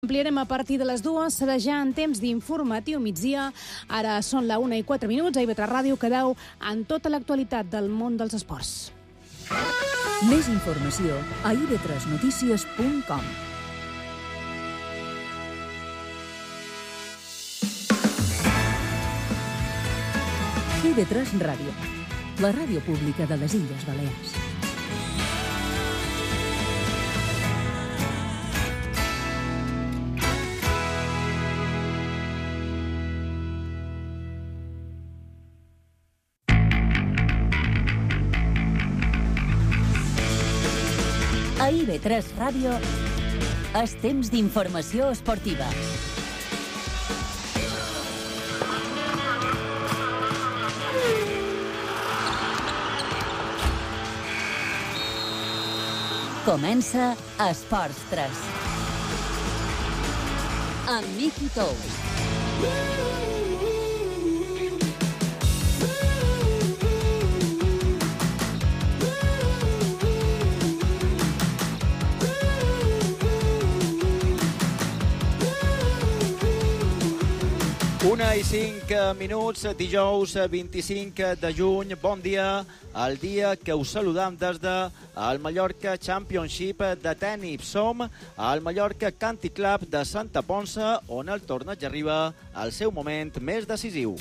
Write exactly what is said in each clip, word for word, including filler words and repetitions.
Ampliarem a partir de les dues, serà ja en temps d'informatiu migdia. Ara són la una i quatre minuts, a I V tres Ràdio quedeu en tota l'actualitat del món dels esports. Més informació a i ve tres notícies punt com. I V tres Ràdio, la ràdio pública de les Illes Balears. A I V tres Ràdio és temps d'informació esportiva. Comença Esports tres. Amb Miki Tous. Una i cinc minuts, dijous vint-i-cinc de juny. Bon dia, el dia que us saludam des del Mallorca Championship de tenis. Som al Mallorca Country Club de Santa Ponça, on el torneig arriba al seu moment més decisiu.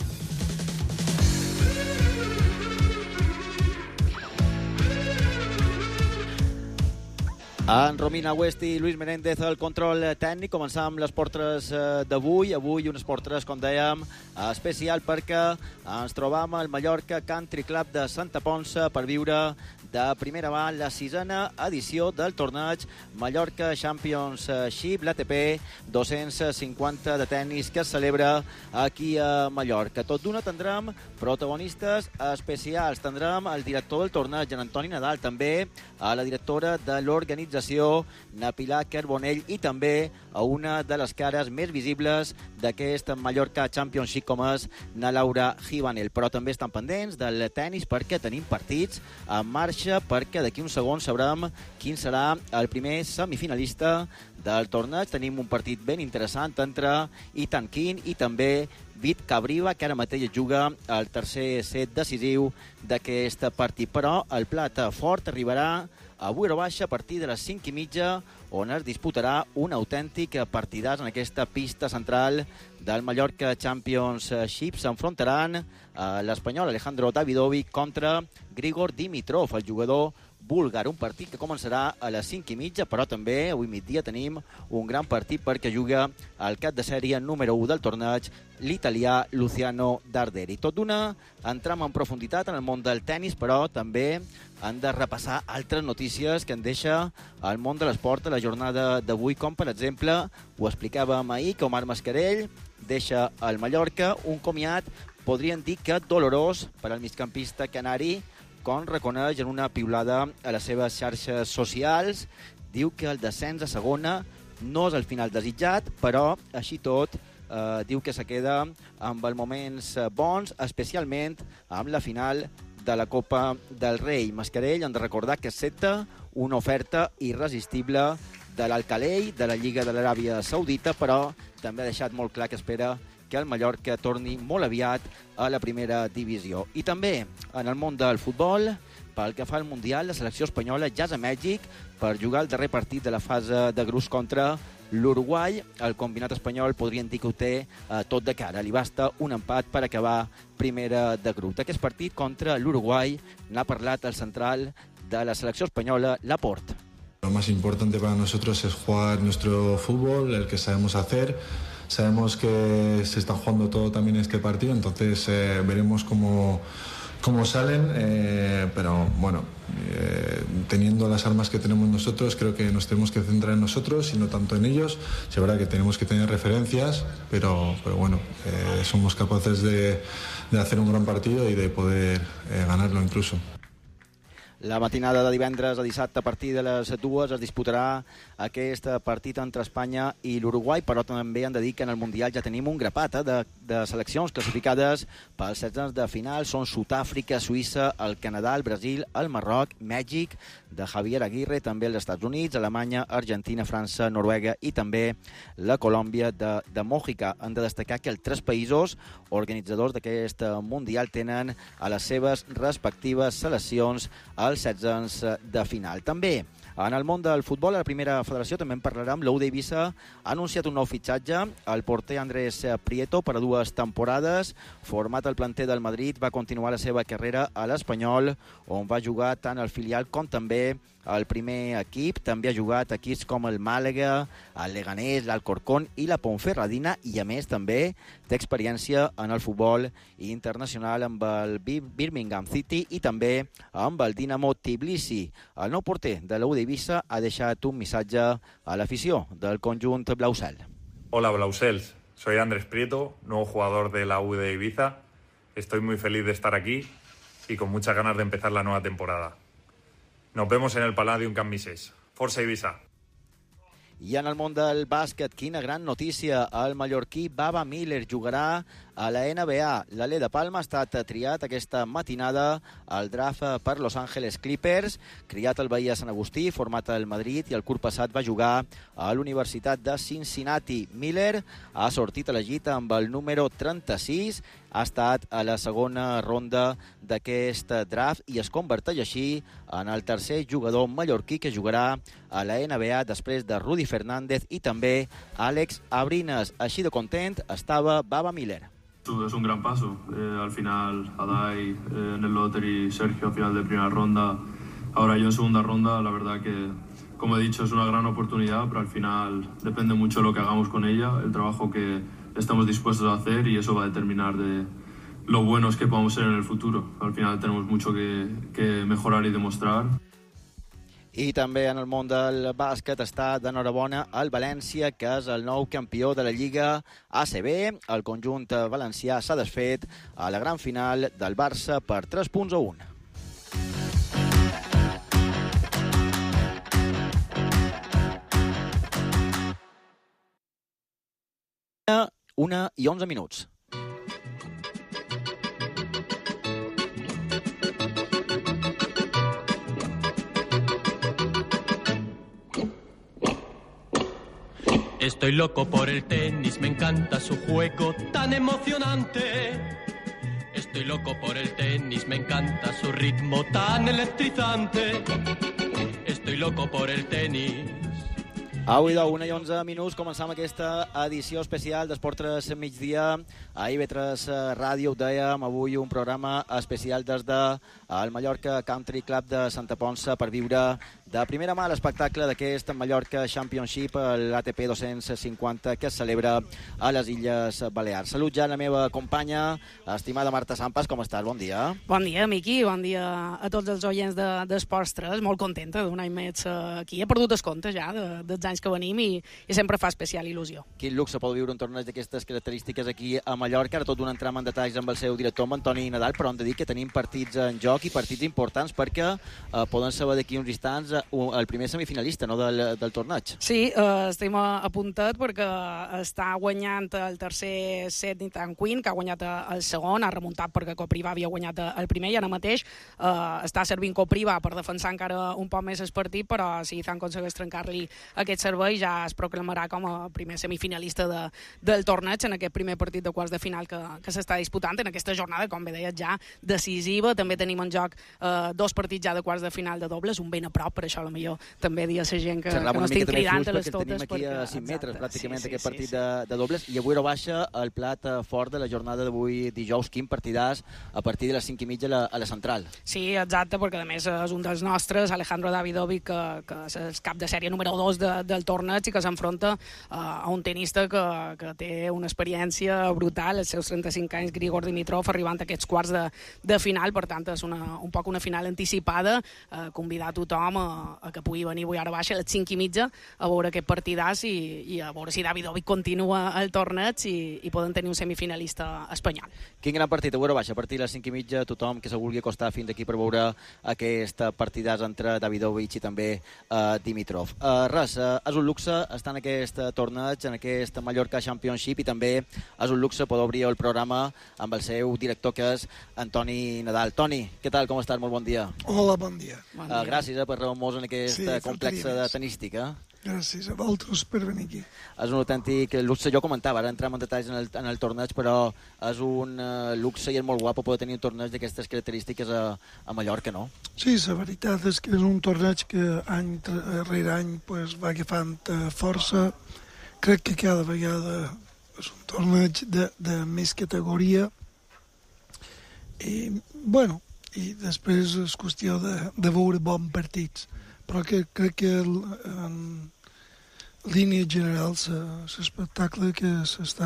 En Romina West i Luis Menéndez al control tècnic. Començam amb les portres d'avui. Avui unes portres, com dèiem, especial perquè ens trobam al Mallorca Country Club de Santa Ponça per viure de primera mà la sisena edició del torneig Mallorca Championship, l'A T P dos-cents cinquanta de tennis que es celebra aquí a Mallorca. Tot d'una tindrem protagonistes especials. Tindrem el director del torneig, en Antoni Nadal, també a la directora de l'organització, na Pilar Carbonell, i també a una de les cares més visibles d'aquest Mallorca Championship, com és na Laura Givanel. Però també estan pendents del tennis perquè tenim partits en marxa, perquè d'aquí uns segons sabrem quin serà el primer semifinalista del torneig. Tenim un partit ben interessant entre Ethan King i també Vit Cabriva, que ara mateix juga al tercer set decisiu d'aquest partit. Però el plat fort arribarà avui a baixa a partir de les cinc i mitja, on es disputarà un autèntic partidàs en aquesta pista central del Mallorca Championship. S'enfrontaran l'espanyol Alejandro Davidovic contra Grigor Dimitrov, el jugador búlgar. Un partit que començarà a les cinc i mitja, però també avui migdia tenim un gran partit perquè juga el cap de sèrie número u del torneig, l'italià Luciano Darderi. Tot d'una, entram en profunditat en el món del tennis, però també han de repassar altres notícies que en deixa el món de l'esport a la jornada d'avui, com per exemple, ho explicàvem ahir, que Omar Mascarell deixa el Mallorca, un comiat, podríem dir que dolorós per al migcampista canari, com reconeix en una piulada a les seves xarxes socials. Diu que el descens a segona no és el final desitjat, però així tot eh, diu que se queda amb els moments bons, especialment amb la final de la Copa del Rei. Mascarell, hem de recordar que accepta una oferta irresistible de l'Al-Khalei, de la Lliga de l'Aràbia Saudita, però també ha deixat molt clar que espera que el Mallorca torni molt aviat a la primera divisió. I també en el món del futbol, pel que fa al Mundial, la selecció espanyola ja és a Mèxic per jugar el darrer partit de la fase de grups contra l'Uruguai. El combinat espanyol podríem dir que ho té eh, tot de cara. Li basta un empat per acabar primera de grup. D'aquest partit contra l'Uruguai n'ha parlat el central de la selecció espanyola, Laporte. Lo más importante para nosotros es jugar nuestro fútbol, el que sabemos hacer. Sabemos que se está jugando todo también este partido, entonces eh, veremos cómo, cómo salen, eh, pero bueno, eh, teniendo las armas que tenemos nosotros, creo que nos tenemos que centrar en nosotros y no tanto en ellos. Es verdad que tenemos que tener referencias, pero, pero bueno, eh, somos capaces de, de hacer un gran partido y de poder eh, ganarlo incluso. La matinada de divendres a dissabte a partir de les dues es disputarà aquest partit entre Espanya i l'Uruguai, però també han de dir que en el Mundial ja tenim un grapat eh, de, de seleccions classificades pels setzens de final. Són Sud-àfrica, Suïssa, el Canadà, el Brasil, el Marroc, Mèxic, de Javier Aguirre, també els Estats Units, Alemanya, Argentina, França, Noruega i també la Colòmbia de, de Mòjica. Han de destacar que els tres països organitzadors d'aquest Mundial tenen a les seves respectives seleccions als setzens de final. També en el món del futbol, a la primera federació, també en parlarem. L'U d'Eivissa ha anunciat un nou fitxatge. El porter Andrés Prieto, per a dues temporades. Format al planter del Madrid, va continuar la seva carrera a l'Espanyol, on va jugar tant al filial com també al primer equip. També ha jugat equips com el Màlaga, el Leganés, l'Alcorcón i la Ponferradina, i a més també té experiència en el futbol internacional amb el Birmingham City i també amb el Dinamo Tbilisi. El nou porter de la U d'Eivissa ha deixat un missatge a l'afició del conjunt Blaucel. Hola Blaucels, soy Andrés Prieto, nuevo jugador de la U de Ibiza. Estoy muy feliz de estar aquí y con muchas ganas de empezar la nueva temporada. Nos vemos en el Palladium Camp Misés. Força Ibiza. I en el món del bàsquet, quina gran notícia. El mallorquí Baba Miller jugarà a la N B A. L'Alé de Palma ha estat triat aquesta matinada al draft per Los Angeles Clippers. Criat al Bahia Sant Agustí, format al Madrid i el curt passat va jugar a l'Universitat de Cincinnati. Miller ha sortit elegit amb el número trenta-sis. Ha estat a la segona ronda d'aquest draft i es converteix així en el tercer jugador mallorquí que jugarà a la N B A després de Rudy Fernández i també Àlex Abrines. Així de content estava Baba Miller. Es un gran paso. Eh, al final, Adai eh, en el lottery, Sergio al final de primera ronda, ahora yo en segunda ronda. La verdad que, como he dicho, es una gran oportunidad, pero al final depende mucho lo que hagamos con ella, el trabajo que estamos dispuestos a hacer, y eso va a determinar de lo buenos que podamos ser en el futuro. Al final tenemos mucho que, que mejorar y demostrar. I també en el món del bàsquet està d'enhorabona el València, que és el nou campió de la Lliga A C B. El conjunt valencià s'ha desfet a la gran final del Barça per tres punts a un. Una i onze minuts. Estoy loco por el tenis, me encanta su juego tan emocionante. Estoy loco por el tenis, me encanta su ritmo tan electrizante. Estoy loco por el tenis. Avui de una i onze minuts començam aquesta edició especial d'Esport tres migdia. A I B tres Ràdio ho dèiem, avui un programa especial des del Mallorca Country Club de Santa Ponça per viure de primera mà l'espectacle d'aquest Mallorca Championship, l'A T P dos-cents cinquanta, que es celebra a les Illes Balears. Salut ja a la meva companya, estimada Marta Sampas, com estàs? Bon dia. Bon dia, Miqui, bon dia a tots els oients d'Esports tres. Molt contenta d'un any més aquí. He perdut el compte ja de, dels anys que venim i, i sempre fa especial il·lusió. Quin luxe pot viure un torneig d'aquestes característiques aquí a Mallorca. Ara tot un entram en detalls amb el seu director, amb Antoni Nadal, però hem de dir que tenim partits en joc i partits importants perquè eh, poden saber d'aquí uns instants el primer semifinalista, no, del, del torneig. Sí, eh, estem a, a puntet perquè està guanyant el tercer set Nathan Quinn, que ha guanyat el segon, ha remuntat perquè Kopriva havia guanyat el primer i ara mateix eh, està servint Kopriva per defensar encara un poc més el partit, però si Nathan aconsegueix trencar-li aquest servei ja es proclamarà com a primer semifinalista de, del torneig en aquest primer partit de quarts de final que, que s'està disputant en aquesta jornada, com bé deies, ja decisiva. També tenim en joc eh, dos partits ja de quarts de final de dobles, un ben a prop, per això potser també dir a la gent que, que no estic cridant a les totes. Tenim aquí a cinc metres, pràcticament, sí, sí, aquest partit sí, sí. De, de dobles, i avui era baixa el plat fort de la jornada d'avui dijous. Quin partidàs a partir de les cinc i mitja a la, a la central. Sí, exacte, perquè a més és un dels nostres, Alejandro Davidovic, que, que és el cap de sèrie número dos de, del torneig i que s'enfronta uh, a un tenista que, que té una experiència brutal, els seus trenta-cinc anys, Grigor Dimitrov, arribant a aquests quarts de, de final. Per tant, és una, un poc una final anticipada, uh, convidar a tothom a a que pugui venir avui ara baixa a les cinc i mitja a veure aquest partidàs i, i a veure si Davidovic continua el torneig i, i poden tenir un semifinalista espanyol. Quin gran partit, a veure baixa, a partir de les cinc i mitja, tothom que se vulgui acostar fins aquí per veure aquest partidàs entre Davidovic i també uh, Dimitrov. Uh, res, uh, és un luxe estar en aquest torneig, en aquest Mallorca Championship, i també és un luxe poder obrir el programa amb el seu director, que és Antoni Nadal. Toni, què tal, com estàs? Molt bon dia. Hola, bon dia. Bon dia. Uh, gràcies eh, per reunir-nos en aquest sí, complex de tenística. Gràcies a vosaltres per venir aquí. És un autèntic luxe, jo comentava, ara entrem en detalls en el, en el torneig, però és un uh, luxe i és molt guapo poder tenir un torneig d'aquestes característiques a, a Mallorca, no? Sí, la veritat és que és un torneig que any rere any pues, va agafant uh, força. Crec que cada vegada és un torneig de, de més categoria i, bueno, i després és qüestió de, de veure bons partits. Però que crec que el, en línia general l'espectacle que s'està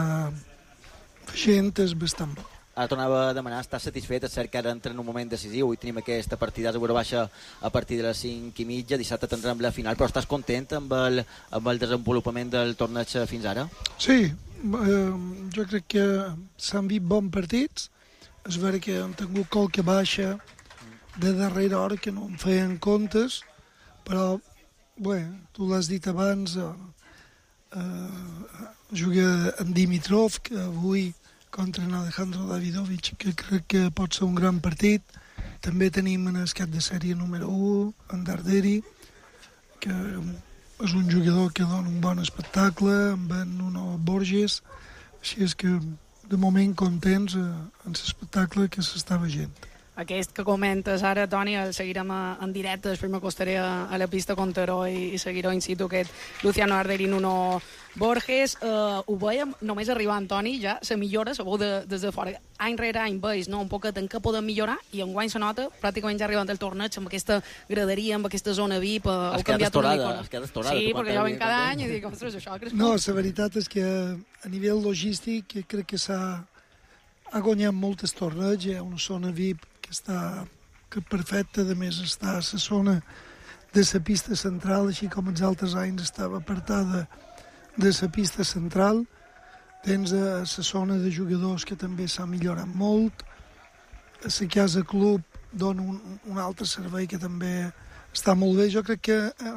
fent és bastant bo. Ara tornava a demanar, estàs satisfet? És cert que ara entra en un moment decisiu i tenim aquesta partida a veure baixa a partir de les cinc i mitja, dissabte tindrem la final, però estàs content amb el, amb el desenvolupament del torneig fins ara? Sí, eh, jo crec que s'han vist bons partits. És vera que han tingut qualque baixa de darrera hora que no en feien comptes, però, bé, tu l'has dit abans, eh, eh, juga en Dimitrov, que avui contra en Alejandro Davidovic, que crec que pot ser un gran partit. També tenim en el cap de sèrie número u, en Darderi, que és un jugador que dona un bon espectacle, amb en Nuno Borges, així és que de moment contents eh, en l'espectacle que s'està veient. Aquest que comentes ara, Toni, el seguirem en directe, després m'acostaré a, a la pista Conteró i, i seguiré in situ aquest Luciano Arderi i Nuno Borges. Uh, ho veiem només arribar, Toni, ja la millora, se veu de, des de fora. Any rere any veus, no?, un poquet en què podem millorar, i enguany se nota, pràcticament ja arribant al torneig, amb aquesta graderia, amb aquesta zona V I P, uh, heu canviat una mica. Es queda estorada. Sí, perquè jo venc cada any i dic, ostres, això ha crescut. No, la veritat és que a nivell logístic crec que s'ha ha guanyat moltes torneigs, hi ha una zona V I P que està que perfecta, a més està a la zona de la pista central, així com els altres anys estava apartada de la pista central. Tens a la zona de jugadors que també s'ha millorat molt, a la casa club dona un, un altre servei que també està molt bé. Jo crec que eh,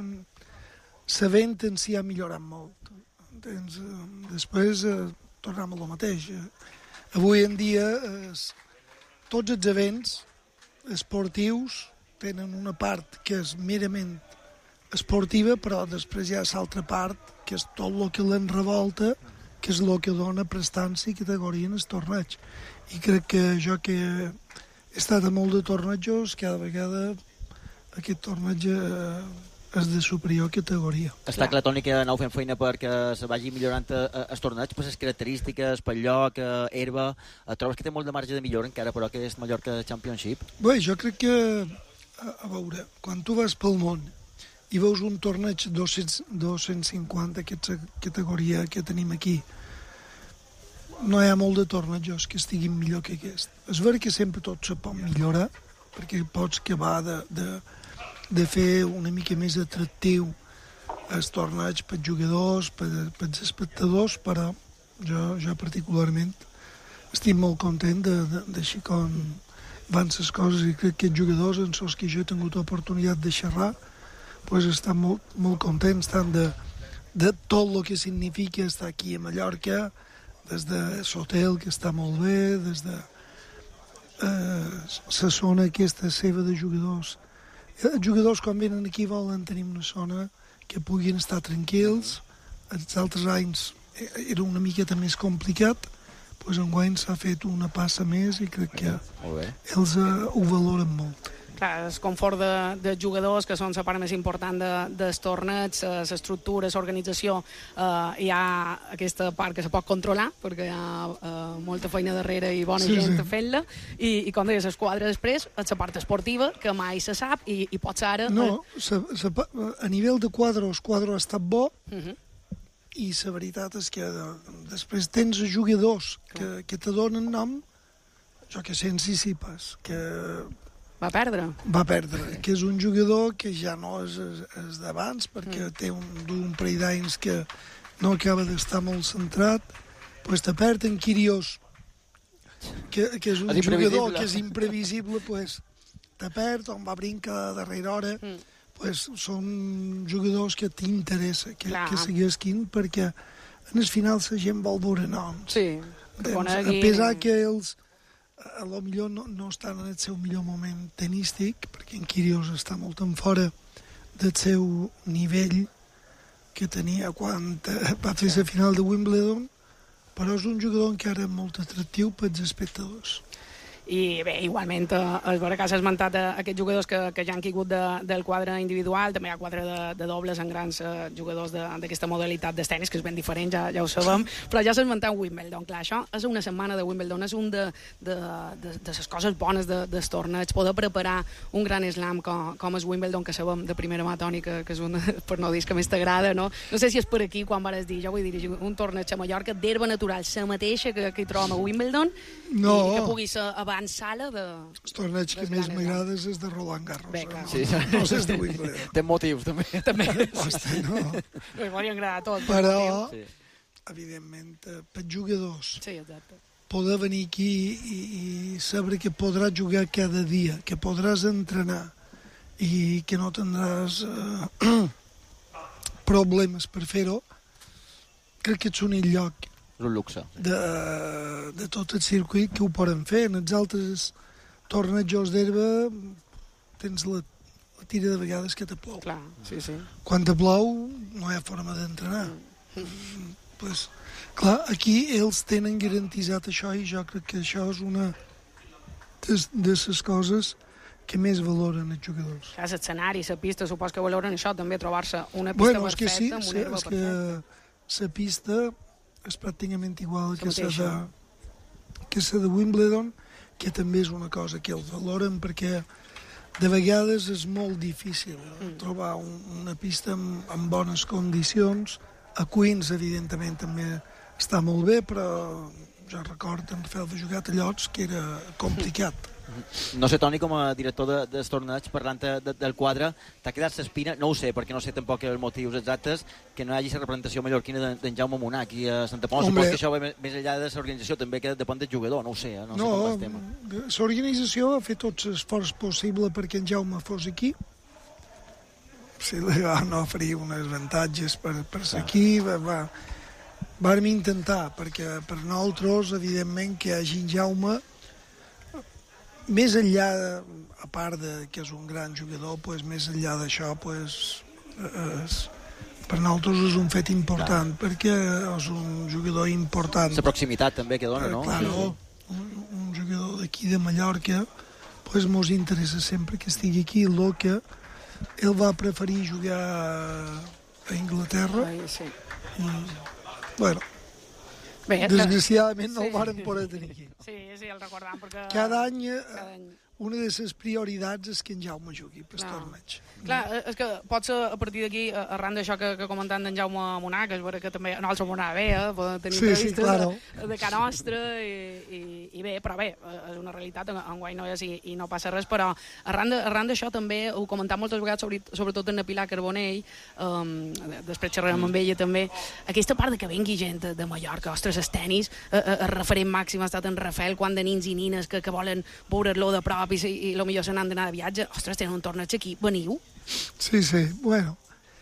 la venda en si ha millorat molt. Tens, eh, després eh, tornem a lo mateix. Avui en dia eh, tots els events esportius tenen una part que és merament esportiva, però després hi ha l'altra part, que és tot el que l'enrevolta, que és el que dona prestància i categoria en el torneig. I crec que jo que he estat a molt de tornejos, cada vegada aquest torneig eh, és de superior categoria. Està clar, Toni, que aneu fent feina perquè se vagi millorant els torneigs, per les característiques, pel lloc, herba. Trobes que té molt de marge de millora encara, però que és Mallorca Championship? Bé, jo crec que, a, a veure, quan tu vas pel món i veus un torneig dos-cents, dos-cents cinquanta, aquesta categoria que tenim aquí, no hi ha molt de tornejos que estiguin millor que aquest. És vera que sempre tot se pot millorar, perquè pots acabar de, de de fer una mica més atractiu els torneigs per jugadors, per, per espectadors, però jo, jo particularment estic molt content d'així com van les coses, i crec que els jugadors en els que jo he tingut oportunitat de xerrar pues estan molt, molt contents tant de, de tot el que significa estar aquí a Mallorca, des de l'hotel, que està molt bé, des de eh, la zona aquesta seva de jugadors. Els jugadors, quan venen aquí, volen tenir una zona que puguin estar tranquils. Els altres anys era una miqueta més complicat, doncs enguany s'ha fet una passa més i crec que ells uh, ho valoren molt. Clar, el confort de, de jugadors, que són la part més important de, dels torneigs, l'estructura, l'organització, eh, hi ha aquesta part que se pot controlar, perquè hi ha eh, molta feina darrere i bona sí, gent sí. fent-la, i, i com deies, l'esquadra després, la part esportiva, que mai se sap, i, i pot ser ara... No, sa, sa, a nivell de quadre, el quadre ha estat bo, uh -huh. i la veritat és que de, després tens jugadors que, que te donen nom, jo que sé, en Sisipes, que Va perdre. Va perdre, que és un jugador que ja no és, és d'abans, perquè mm. té un, un parell d'anys que no acaba d'estar molt centrat, pues te perd en Kyrgios, que, que és un és jugador que és imprevisible, pues, te perd, on va brincar a darrera hora, mm. pues, són jugadors que t'interessa que, que seguisquin, perquè en el final la gent vol veure noms. Sí. Doncs, a pesar que ells a lo millor no, no estan en el seu millor moment tenístic, perquè en Kyrgios està molt en fora del seu nivell que tenia quan va fer la final de Wimbledon, però és un jugador encara molt atractiu pels espectadors. I bé, igualment, eh, és vera que has esmentat eh, aquests jugadors que, que ja han caigut de, del quadre individual, també hi ha quadre de, de dobles en grans eh, jugadors d'aquesta modalitat de tenis, que és ben diferent, ja, ja ho sabem, però ja s'ha esmentat Wimbledon, clar, això és una setmana de Wimbledon, és un de, de, de, de les coses bones de, dels torneigs, poder preparar un gran slam com, com és Wimbledon, que sabem de primera mà, Toni, que, que és un, per no dir que més t'agrada, no? No sé si és per aquí quan vares dir, jo vull dirigir un torneig a Mallorca d'herba natural, la mateixa que, que hi trobem a Wimbledon, no. i que pugui ser abans sala de... El torneig que més m'agrada és de Roland Garros. Bé, clar. No, sí. no és de Wimbledon. Té motius, també. També. Hosti, no. M'hauria agradat tot. Però, sí. evidentment, per jugadors, sí, exacte. poder venir aquí i, i saber que podràs jugar cada dia, que podràs entrenar i que no tindràs eh, problemes per fer-ho, crec que ets un lloc és un luxe. De, de tot el circuit que ho poden fer. En els altres tornejos d'herba tens la, la tira de vegades que te plou. Clar, sí, sí. Quan te plou no hi ha forma d'entrenar. Mm. Pues, clar, aquí ells tenen garantitzat això i jo crec que això és una de, de les coses que més valoren els jugadors. Clar, l'escenari, la pista, supos que valoren això, també trobar-se una pista bueno, perfecta, sí, amb una herba és perfecta. Que la pista és pràcticament igual que la de, que la de Wimbledon, que també és una cosa que els valoren perquè de vegades és molt difícil mm. trobar un, una pista amb, amb bones condicions. A Queens, evidentment, també està molt bé, però jo recordo en Rafael de jugar a Llots que era complicat. No sé, Toni, com a director de, dels torneigs, parlant de, de, del quadre, t'ha quedat l'espina, no ho sé, perquè no sé tampoc els motius exactes, que no hi hagi la representació mallorquina d'en de Jaume Munar aquí a Santa Pau. Suposo que això va més enllà de l'organització, també que depèn del jugador, no ho sé, eh? no, no sé com va el tema. L'organització ha fet tot l'esforç possible perquè en Jaume fos aquí. Si li van oferir uns avantatges per, per ser aquí, va, va, vam intentar, perquè per nosaltres, evidentment, que hi hagi en Jaume, més enllà, a part de que és un gran jugador, pues, més enllà d'això, pues, és, per nosaltres és un fet important, clar. Perquè és un jugador important. La proximitat també que dona, no? Eh, claro, un, un jugador d'aquí de Mallorca, pues, mos interessa sempre que estigui aquí, el que ell va preferir jugar a Inglaterra. Ai, sí. I, bueno, Bé, desgraciadament no sí. el varen poder tenir aquí. Sí, sí, el recordam, perquè... Cada any, cada any una de les prioritats és que en Jaume jugui per no. torneig. Clar, és que pot ser a partir d'aquí, arran d'això que, que comentant d'en Jaume Munar, que és vera que també nosaltres Munar bé, eh? Podem tenir sí, entrevistes sí, claro. de, de cara nostra i, i, i bé, però bé, és una realitat, enguany no és i, i no passa res, però arran d'això també ho comentam moltes vegades, sobre, sobretot en Pilar Carbonell, um, després xerrarem mm. amb ella també, aquesta part de que vengui gent de, de Mallorca, ostres, els tenis, el referent màxim ha estat en Rafael, quan de nins i nines que, que volen veure-lo de prop i, i, i potser se n'han d'anar de viatge, ostres, tenen un torneig aquí, veniu? Sí, sí, bueno.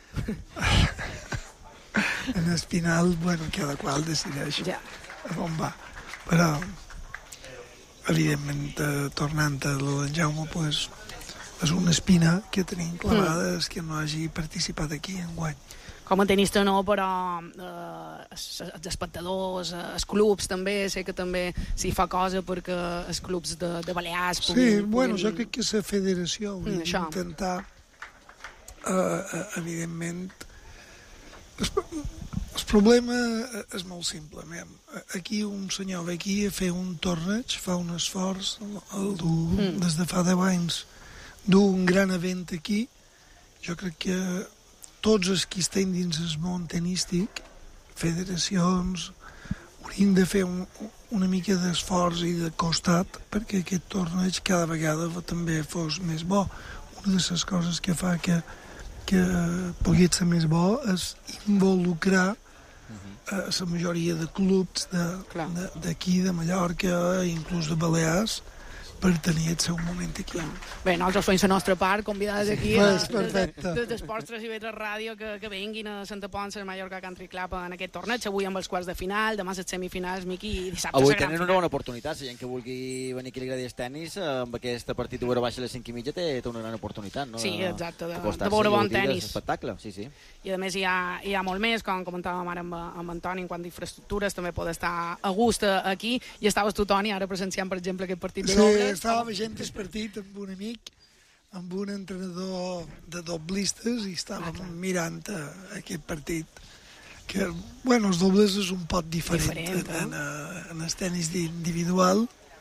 En el final, bueno, cada qual decideix ja. a on va. Però, evidentment, eh, tornant a lo d'en Jaume, pues, és una espina que tenim clavada, mm. és que no hagi participat aquí enguany. Com a tenista no, però eh, els espectadors, els clubs també, sé que també s'hi fa cosa perquè els clubs de, de Balears puguin... Sí, bueno, jo crec que la federació hauria mm, d'intentar, eh, evidentment... El, el problema és molt simple. Aquí un senyor ve aquí a fer un torneig, fa un esforç, el du, mm. des de fa deu anys, du un gran event aquí. Jo crec que tots els que estem dins el món tenístic, federacions, hem de fer un, una mica d'esforç i de costat perquè aquest torneig cada vegada també fos més bo. Una de les coses que fa que, que pugui ser més bo és involucrar a la majoria de clubs d'aquí, de, de Mallorca, inclús de Balears, per tenir el seu moment aquí. Bé, nosaltres fem la nostra part, convidades aquí pues, des d'Esports tres i Vetres Ràdio que, que vinguin a Santa Ponsa, al Mallorca Country Club en aquest torneig, avui amb els quarts de final, demà les semifinals, Miqui, i dissabte avui la gran tenen final. una bona oportunitat, si gent que vulgui venir aquí a l'Agradi el tenis, amb aquest partit de veure baixa a les cinc i mitja té, té una gran oportunitat, no? Sí, exacte, de, de, de veure bon tenis. Espectacle, sí, sí. I a més hi ha, hi ha molt més, com comentàvem ara amb, amb Antoni, en quant d'infraestructures també pot estar a gust aquí, i estaves tu, Toni, ara presenciant, per exemple, aquest partit de dobles. Sí, estava veient el partit amb un amic, amb un entrenador de doblistes, i estàvem ah, mirant a, a aquest partit. Que, bueno, els dobles és un pot diferent, diferent eh? en, en el tenis individual,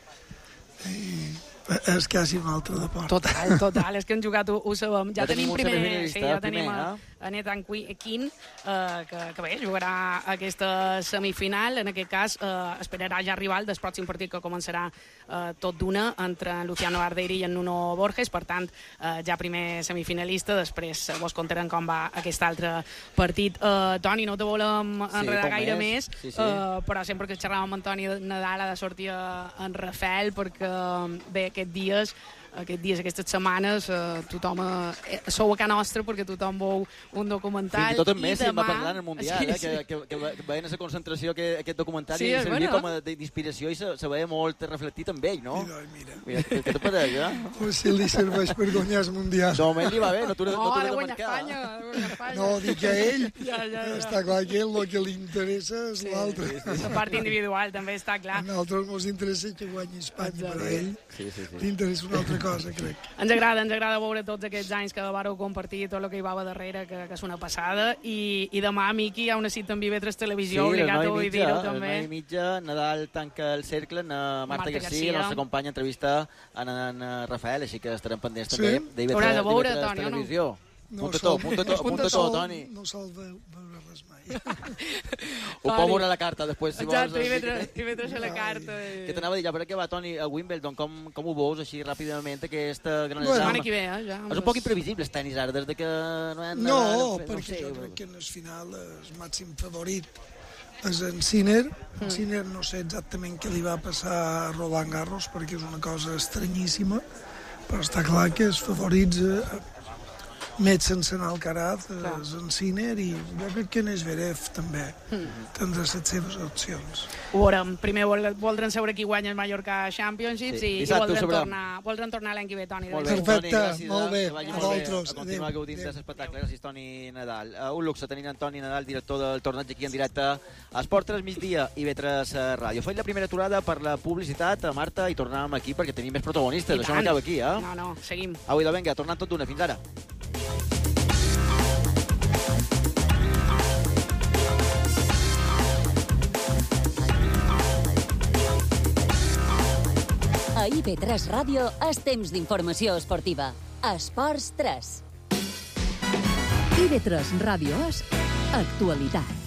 i és quasi un altre deport. Total, total, és que hem jugat, ho, ho sabem. Ja, ja tenim, tenim primer, sí, ja primer, tenim a, eh? a Nathan Quinn, eh, que, que bé, jugarà aquesta semifinal. En aquest cas, eh, esperarà ja rival del pròxim partit, que començarà eh, tot d'una entre Luciano Ardeiri i en Nuno Borges. Per tant, eh, ja primer semifinalista, després eh, vos contarem com va aquest altre partit. Eh, Toni, no te volem enredar sí, gaire més, més sí, sí. Eh, però sempre que xerràvem amb Antoni Nadal ha de sortir en Rafael, perquè bé, aquests dies, aquests dies, aquestes setmanes, eh, tothom eh, sou a casa nostra perquè tothom veu un documental. Fins i tot en Messi demà... va parlar en el Mundial, sí, eh, sí. que, que, que veien a la concentració que, aquest documentari sí, servia bueno. com a d'inspiració i se, se veia molt reflectit amb ell, no? Mira, mira. Mira què te pareix, eh? O si li serveix per guanyar el Mundial. De moment li va bé, no t'ho no, no, ha de de guanyar marcar. Espanya, ha de guanyar Espanya. No, dic que ell, ja, ja, ja. està clar que ell el que li interessa és sí, l'altre. Sí, sí. La part individual també està clar. A nosaltres ens interessa que guanyi Espanya, però a ell sí, sí, sí. li interessa una altra cosa, crec. Ens agrada, ens agrada veure tots aquests anys que vareu compartir, tot el que hi va darrere, que, que és una passada, i, i demà, Miqui, hi ha una cita en Vivetres Televisió, sí, obligat a vull dir-ho també. Sí, a les nou i mitja, Nadal tanca el cercle, en Marta, Marta García, García, la nostra companya, entrevista en, en Rafael, així que estarem pendents sí? també d'Ivetres Televisió. No, punta tot, punta tot, punta tot, Toni. No sol veure res mai. Ho pot veure a la carta, després, si Exacte, vols. Exacte, i vetres a la carta. Què t'anava a dir, ja per què va, Toni, a Wimbledon, com, com ho veus així ràpidament, aquesta gran bueno, examen? Aquí ve, eh, ja. És un poc imprevisible el tenis ara, des de que... No, no, no perquè no sé, jo crec que en el final el màxim favorit és en Sinner. En Sinner no sé exactament què li va passar a Roland Garros, perquè és una cosa estranyíssima, però està clar que els favorits... Eh, més sense anar al Caraz, és en Sinner, i jo crec que en Zverev també mm. tindrà les seves opcions. Ho veurem. Primer voldran saber qui guanya el Mallorca Championships sí. i, i voldran, tornar, voldran tornar l'any que ve, Toni. Molt bé, perfecte, Toni, molt bé. A vosaltres. A continuar gaudint de l'espectacle. Gràcies, Toni Nadal. Uh, un luxe tenint en Toni Nadal, director del torneig aquí en directe a Esport tres migdia i Vetres Ràdio. Faig la primera aturada per la publicitat, a Marta, i tornàvem aquí perquè tenim més protagonistes. Això no acaba aquí, eh? No, no, seguim. Au, idò, vinga, tornant tot d'una. Fins ara. A I V tres Ràdio és temps d'informació esportiva. Esports tres. I V tres Ràdio és actualitat.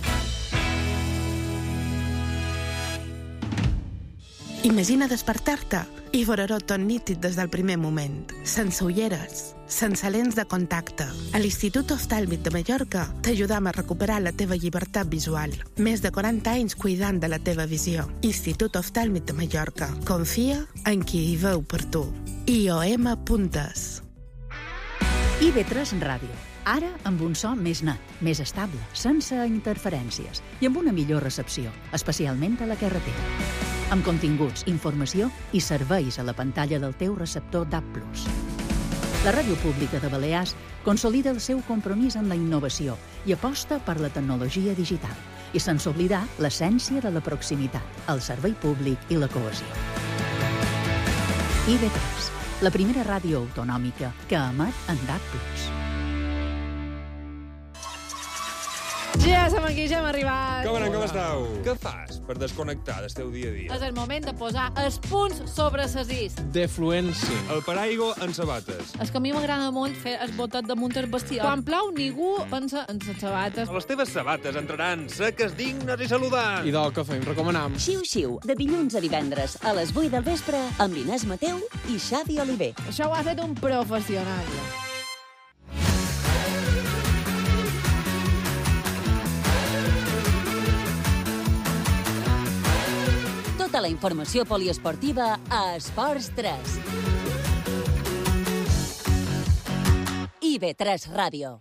Imagina despertar-te i veure-ho tot nítid des del primer moment, sense ulleres, sense lents de contacte. A l'Institut Oftàlmic de Mallorca t'ajudam a recuperar la teva llibertat visual. Més de quaranta anys cuidant de la teva visió. Institut Oftàlmic de Mallorca. Confia en qui hi veu per tu. I O M punt es. I V tres Ràdio. Ara amb un so més net, més estable, sense interferències i amb una millor recepció, especialment a la carretera. Amb continguts, informació i serveis a la pantalla del teu receptor D A B plus. La Ràdio Pública de Balears consolida el seu compromís amb la innovació i aposta per la tecnologia digital, i sense oblidar l'essència de la proximitat, el servei públic i la cohesió. I V tres, la primera ràdio autonòmica que emet en D A B plus. Ja som aquí ja hem arribat. Com anem, com esteu? Què fas per desconnectar del teu dia a dia? És el moment de posar els punts sobre les is. Defluència. El paraigua en sabates. És que a mi m'agrada molt fer el botet damunt el bestiar. Quan plou, ningú pensa en les sabates. Les teves sabates entraran seques, dignes i saludants. I del que fem, recomanam. Xiu-xiu, de dilluns a divendres, a les vuit del vespre, amb l'Inés Mateu i Xavi Oliver. Això ho ha fet un professional. Tota la informació poliesportiva a Esports tres. I B tres Ràdio.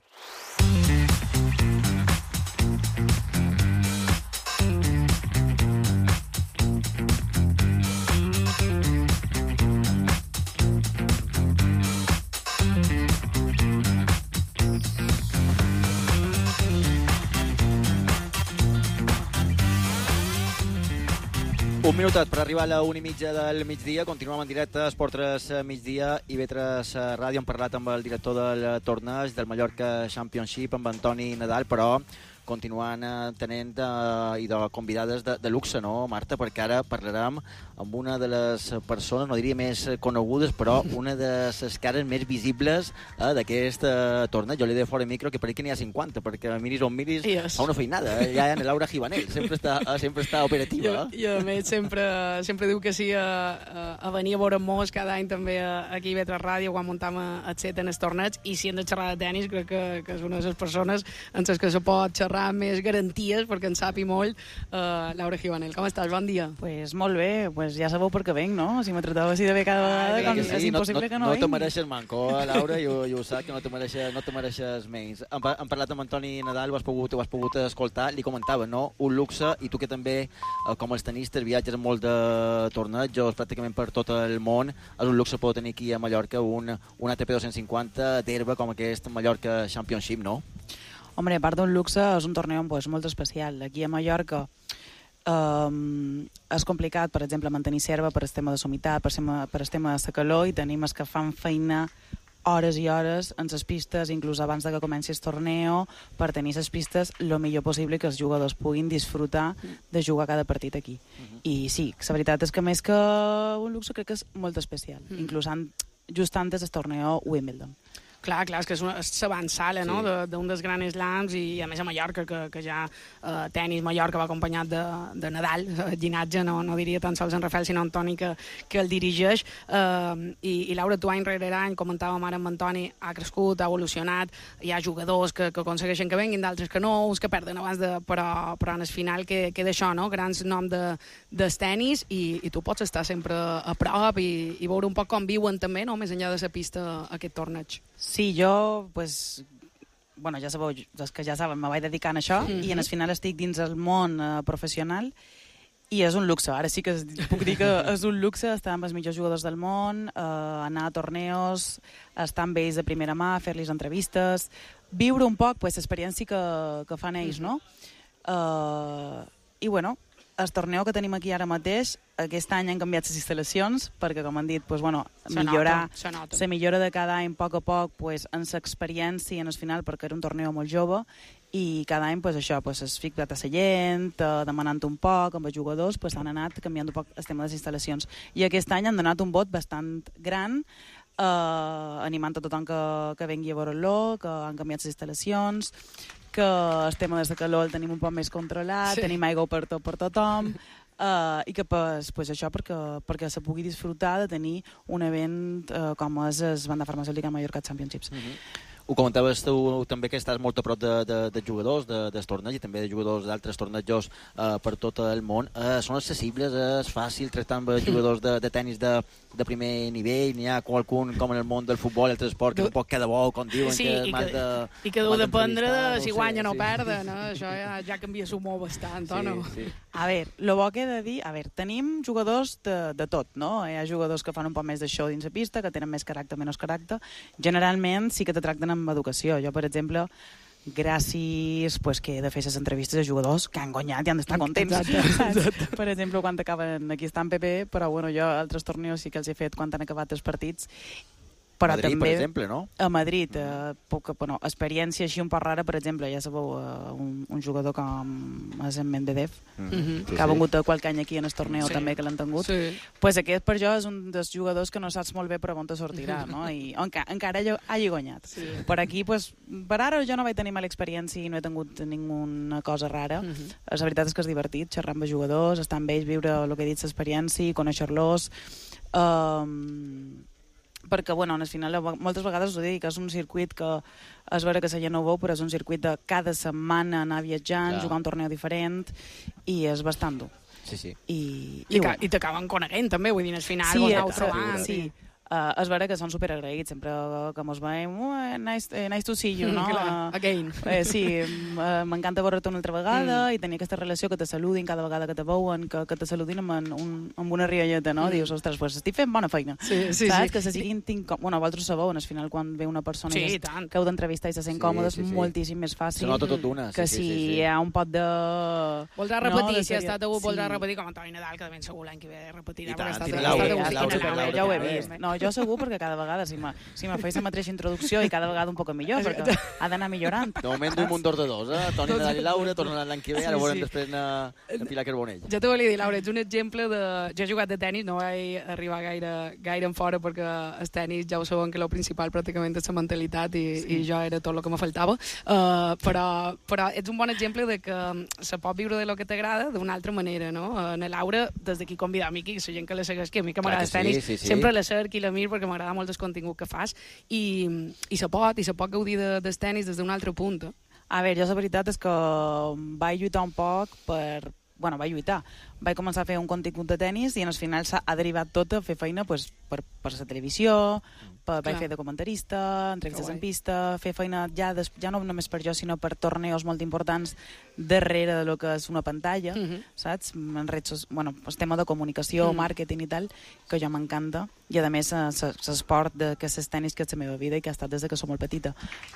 Un minutet per arribar a la una i mitja del migdia. Continuem en directe a Esport tres migdia i B tres Ràdio. Hem parlat amb el director del torneig del Mallorca Championship, amb Antoni Nadal, però continuant tenint uh, i de convidades de, de luxe, no, Marta? Perquè ara parlarem amb una de les persones, no diria més conegudes, però una de les cares més visibles uh, d'aquest uh, torneig. Jo li deia fora de micro que per aquí n'hi ha cinquanta, perquè miris on miris yes. fa una feinada. Eh? Ja hi ha Laura Givanell, sempre està, uh, sempre està operativa. I, I a més sempre, sempre diu que sí a, a, a venir a veure molts cada any també aquí a B tres Ràdio quan muntem el set en el torneig, i si hem de xerrar de tenis crec que, que és una de les persones en les que se pot xerrar més garanties perquè en sapi molt. uh, Laura Givanell, com estàs? Bon dia. Pues molt bé, pues ja sabeu per què venc, no? Si me tratava així de bé cada vegada, com, sí, és impossible no, que no, no venc. No venc. te mereixes manco, Laura, jo, jo ho sac, que no te mereixes, no te mereixes menys. Hem, hem parlat amb Antoni Nadal, ho has pogut, ho has pogut escoltar, li comentava, no? Un luxe, i tu que també, com els tenistes, viatges molt de tornejos, pràcticament per tot el món, és un luxe poder tenir aquí a Mallorca un, un A T P dos cents cinquanta d'herba com aquest Mallorca Championship, no? Hombre, a part d'un luxe, és un torneo pues, molt especial. Aquí a Mallorca um, és complicat, per exemple, mantenir serva per el tema de humitat, per, per el tema de la calor, i tenim els que fan feina hores i hores en les pistes, inclús abans de que comenci el torneo, per tenir les pistes el millor possible, que els jugadors puguin disfrutar de jugar cada partit aquí. Uh-huh. I sí, la veritat és que més que un luxe crec que és molt especial, uh-huh. inclús an, just antes del torneo Wimbledon. Clar, clar, és que és una avançada, no?, sí. d'un dels grans slams, i a més a Mallorca, que, que ja eh, tenis Mallorca va acompanyat de, de Nadal, el llinatge, no, no diria tan sols en Rafael, sinó Antoni, que, que el dirigeix. Eh, i, I Laura, tu any rere any, comentàvem ara amb Antoni, ha crescut, ha evolucionat, hi ha jugadors que, que aconsegueixen que venguin, d'altres que no, uns que perden abans, de, però, però en el final que, queda això, no?, grans noms de, del tenis, i, i tu pots estar sempre a prop i, i veure un poc com viuen també, no?, més enllà de la pista, aquest torneig. Sí, jo, pues, bueno, ja sabeu, els que ja saben, me vaig dedicant a això, mm-hmm. i en el final estic dins el món eh, professional, i és un luxe. Ara sí que puc dir que és un luxe estar amb els millors jugadors del món, eh, anar a torneos, estar amb ells de primera mà, fer-los entrevistes, viure un poc pues, l'experiència que, que fan ells, no? Eh, I, bueno, el torneo que tenim aquí ara mateix, aquest any han canviat les instal·lacions, perquè, com han dit, pues, bueno, millorar, la millora de cada any, a poc a poc, pues, en l'experiència en el final, perquè era un torneo molt jove, i cada any, pues, això, pues, es fica a seient, eh, demanant un poc amb els jugadors, pues, han anat canviant un poc el tema de les instal·lacions. I aquest any han donat un vot bastant gran, eh, animant a tothom que, que vengui a veure-lo, que han canviat les instal·lacions, que el tema de la calor el tenim un poc més controlat, sí. Tenim aigua per tot per tothom, uh, i que pues, pues això perquè, perquè se pugui disfrutar de tenir un event uh, com és el Banda Farmacèutica Mallorca Championships. Mm-hmm. Ho comentaves tu també, que estàs molt a prop de, de, de jugadors de, del torneig, i també de jugadors d'altres tornejos eh, per tot el món. Eh, són accessibles, és fàcil tractar amb jugadors de, de tenis de, de primer nivell? N'hi ha qualcun, com en el món del futbol i el transport, que un poc cada bo, com diuen, sí, que és mal de... I que deu dependre de si guanyen o perden, no? Això ja, ja canvia s'ho molt bastant, o no? Sí, sí. A veure, el bo que he de dir... A veure, tenim jugadors de, de tot, no? Hi ha jugadors que fan un poc més de show dins la pista, que tenen més caràcter, menys caràcter. Generalment sí que te tracten amb educació. Jo, per exemple, gràcies pues, que he de fer les entrevistes a jugadors que han guanyat i han d'estar contents. Exacte, exacte. Per exemple, quan acaben aquí està en P P, però bueno, jo altres torneos sí que els he fet quan han acabat els partits, Però Madrid, també, per exemple, no? A Madrid, eh, poca, bueno, experiència així un poc rara, per exemple, ja sabeu, eh, un, un jugador com és en Medvedev, Mm-hmm. que ha vengut qualque any aquí en el torneo Sí. també, que l'han tingut. Sí. Pues aquest per jo és un dels jugadors que no saps molt bé per on te sortirà, no? I enca, encara ell hagi guanyat. Sí. Per aquí, pues, per ara jo no vaig tenir mala experiència i no he tingut ninguna cosa rara. Mhm. La veritat és que és divertit, xerrar amb els jugadors, estar amb ells, viure el que he dit, l'experiència, conèixer-los. Um, perquè, bueno, al final, moltes vegades us dic que és un circuit que és vera que la gent no ho veu, però és un circuit de cada setmana anar viatjant, Clar. jugar un torneu diferent, i és bastant dur. Sí, sí. I, I, ca- i t'acaben coneguent, també, vull dir, al final Sí, vos eh, aneu trobant. sí. Uh, és vera que són superagraïts, sempre que mos veiem, uh, nice, eh, nice to see you, no? Clar, again. Eh, sí, uh, m'encanta veure't una altra vegada mm. i tenir aquesta relació que te saludin cada vegada que te veuen, que, que te saludin amb, un, amb una rialleta, no? Mm. Dius, ostres, pues estic fent bona feina. Sí, sí, Saps? sí. Que se siguin tinc... com... Bueno, vosaltres sabeu, al final, quan ve una persona Sí, i i tant. que heu d'entrevistar i se sent Sí, còmode, és sí, sí. moltíssim més fàcil Se nota tot d'una, sí, que sí, si sí, sí. hi ha un pot de... Voldrà No, repetir, de si ha sèrie- estat algú, voldrà sí. repetir com Antoni Nadal, que de ben segur l'any que ve repetirà. I perquè tant, ha estat- i ha Laura, estat i un Laura, superbé. Laura, ja ho he també. vist. No, jo segur, perquè cada vegada, si me, si me feis la mateixa introducció i cada vegada un poc millor, perquè ha d'anar millorant. De moment duim un dos de dos, eh? Toni Nadal i Laura, tornen l'any que ve, ara Sí, veurem sí. després anar a Pilar Carbonell. Jo t'ho volia dir, Laura, ets un exemple de... Jo he jugat de tennis, no vaig arribar gaire, gaire en fora perquè el tennis ja ho sabem que el principal pràcticament és la mentalitat i, sí. i jo era tot el que me faltava, uh, però, però ets un bon exemple de que se pot viure de lo que t'agrada d'una altra manera, no? Uh, la Laura, des d'aquí convidar a mi, que la gent que la segueix, que a mi que m'agrada el Clar que sí, tennis, sí, sí. sempre la cerc i la mir perquè m'agrada molt el contingut que fas i, i se pot, i se pot gaudir de, del tennis des d'un altre punt. Eh? A veure, jo la veritat és que vaig lluitar un poc per... Bueno, vaig lluitar. Vaig començar a fer un contingut de tennis i en el final s'ha derivat tot a fer feina pues, per, per la televisió, per, vaig Clar. fer de comentarista, entrevistes Que en guai. pista, fer feina ja, des, ja no només per jo, sinó per torneos molt importants darrere de lo que és una pantalla, Mhm. saps? En redes, bueno, el tema de comunicació, Mm. màrqueting i tal, que jo m'encanta. I a més, l'esport que és el tenis, que és la meva vida i que ha estat des de que som molt petita.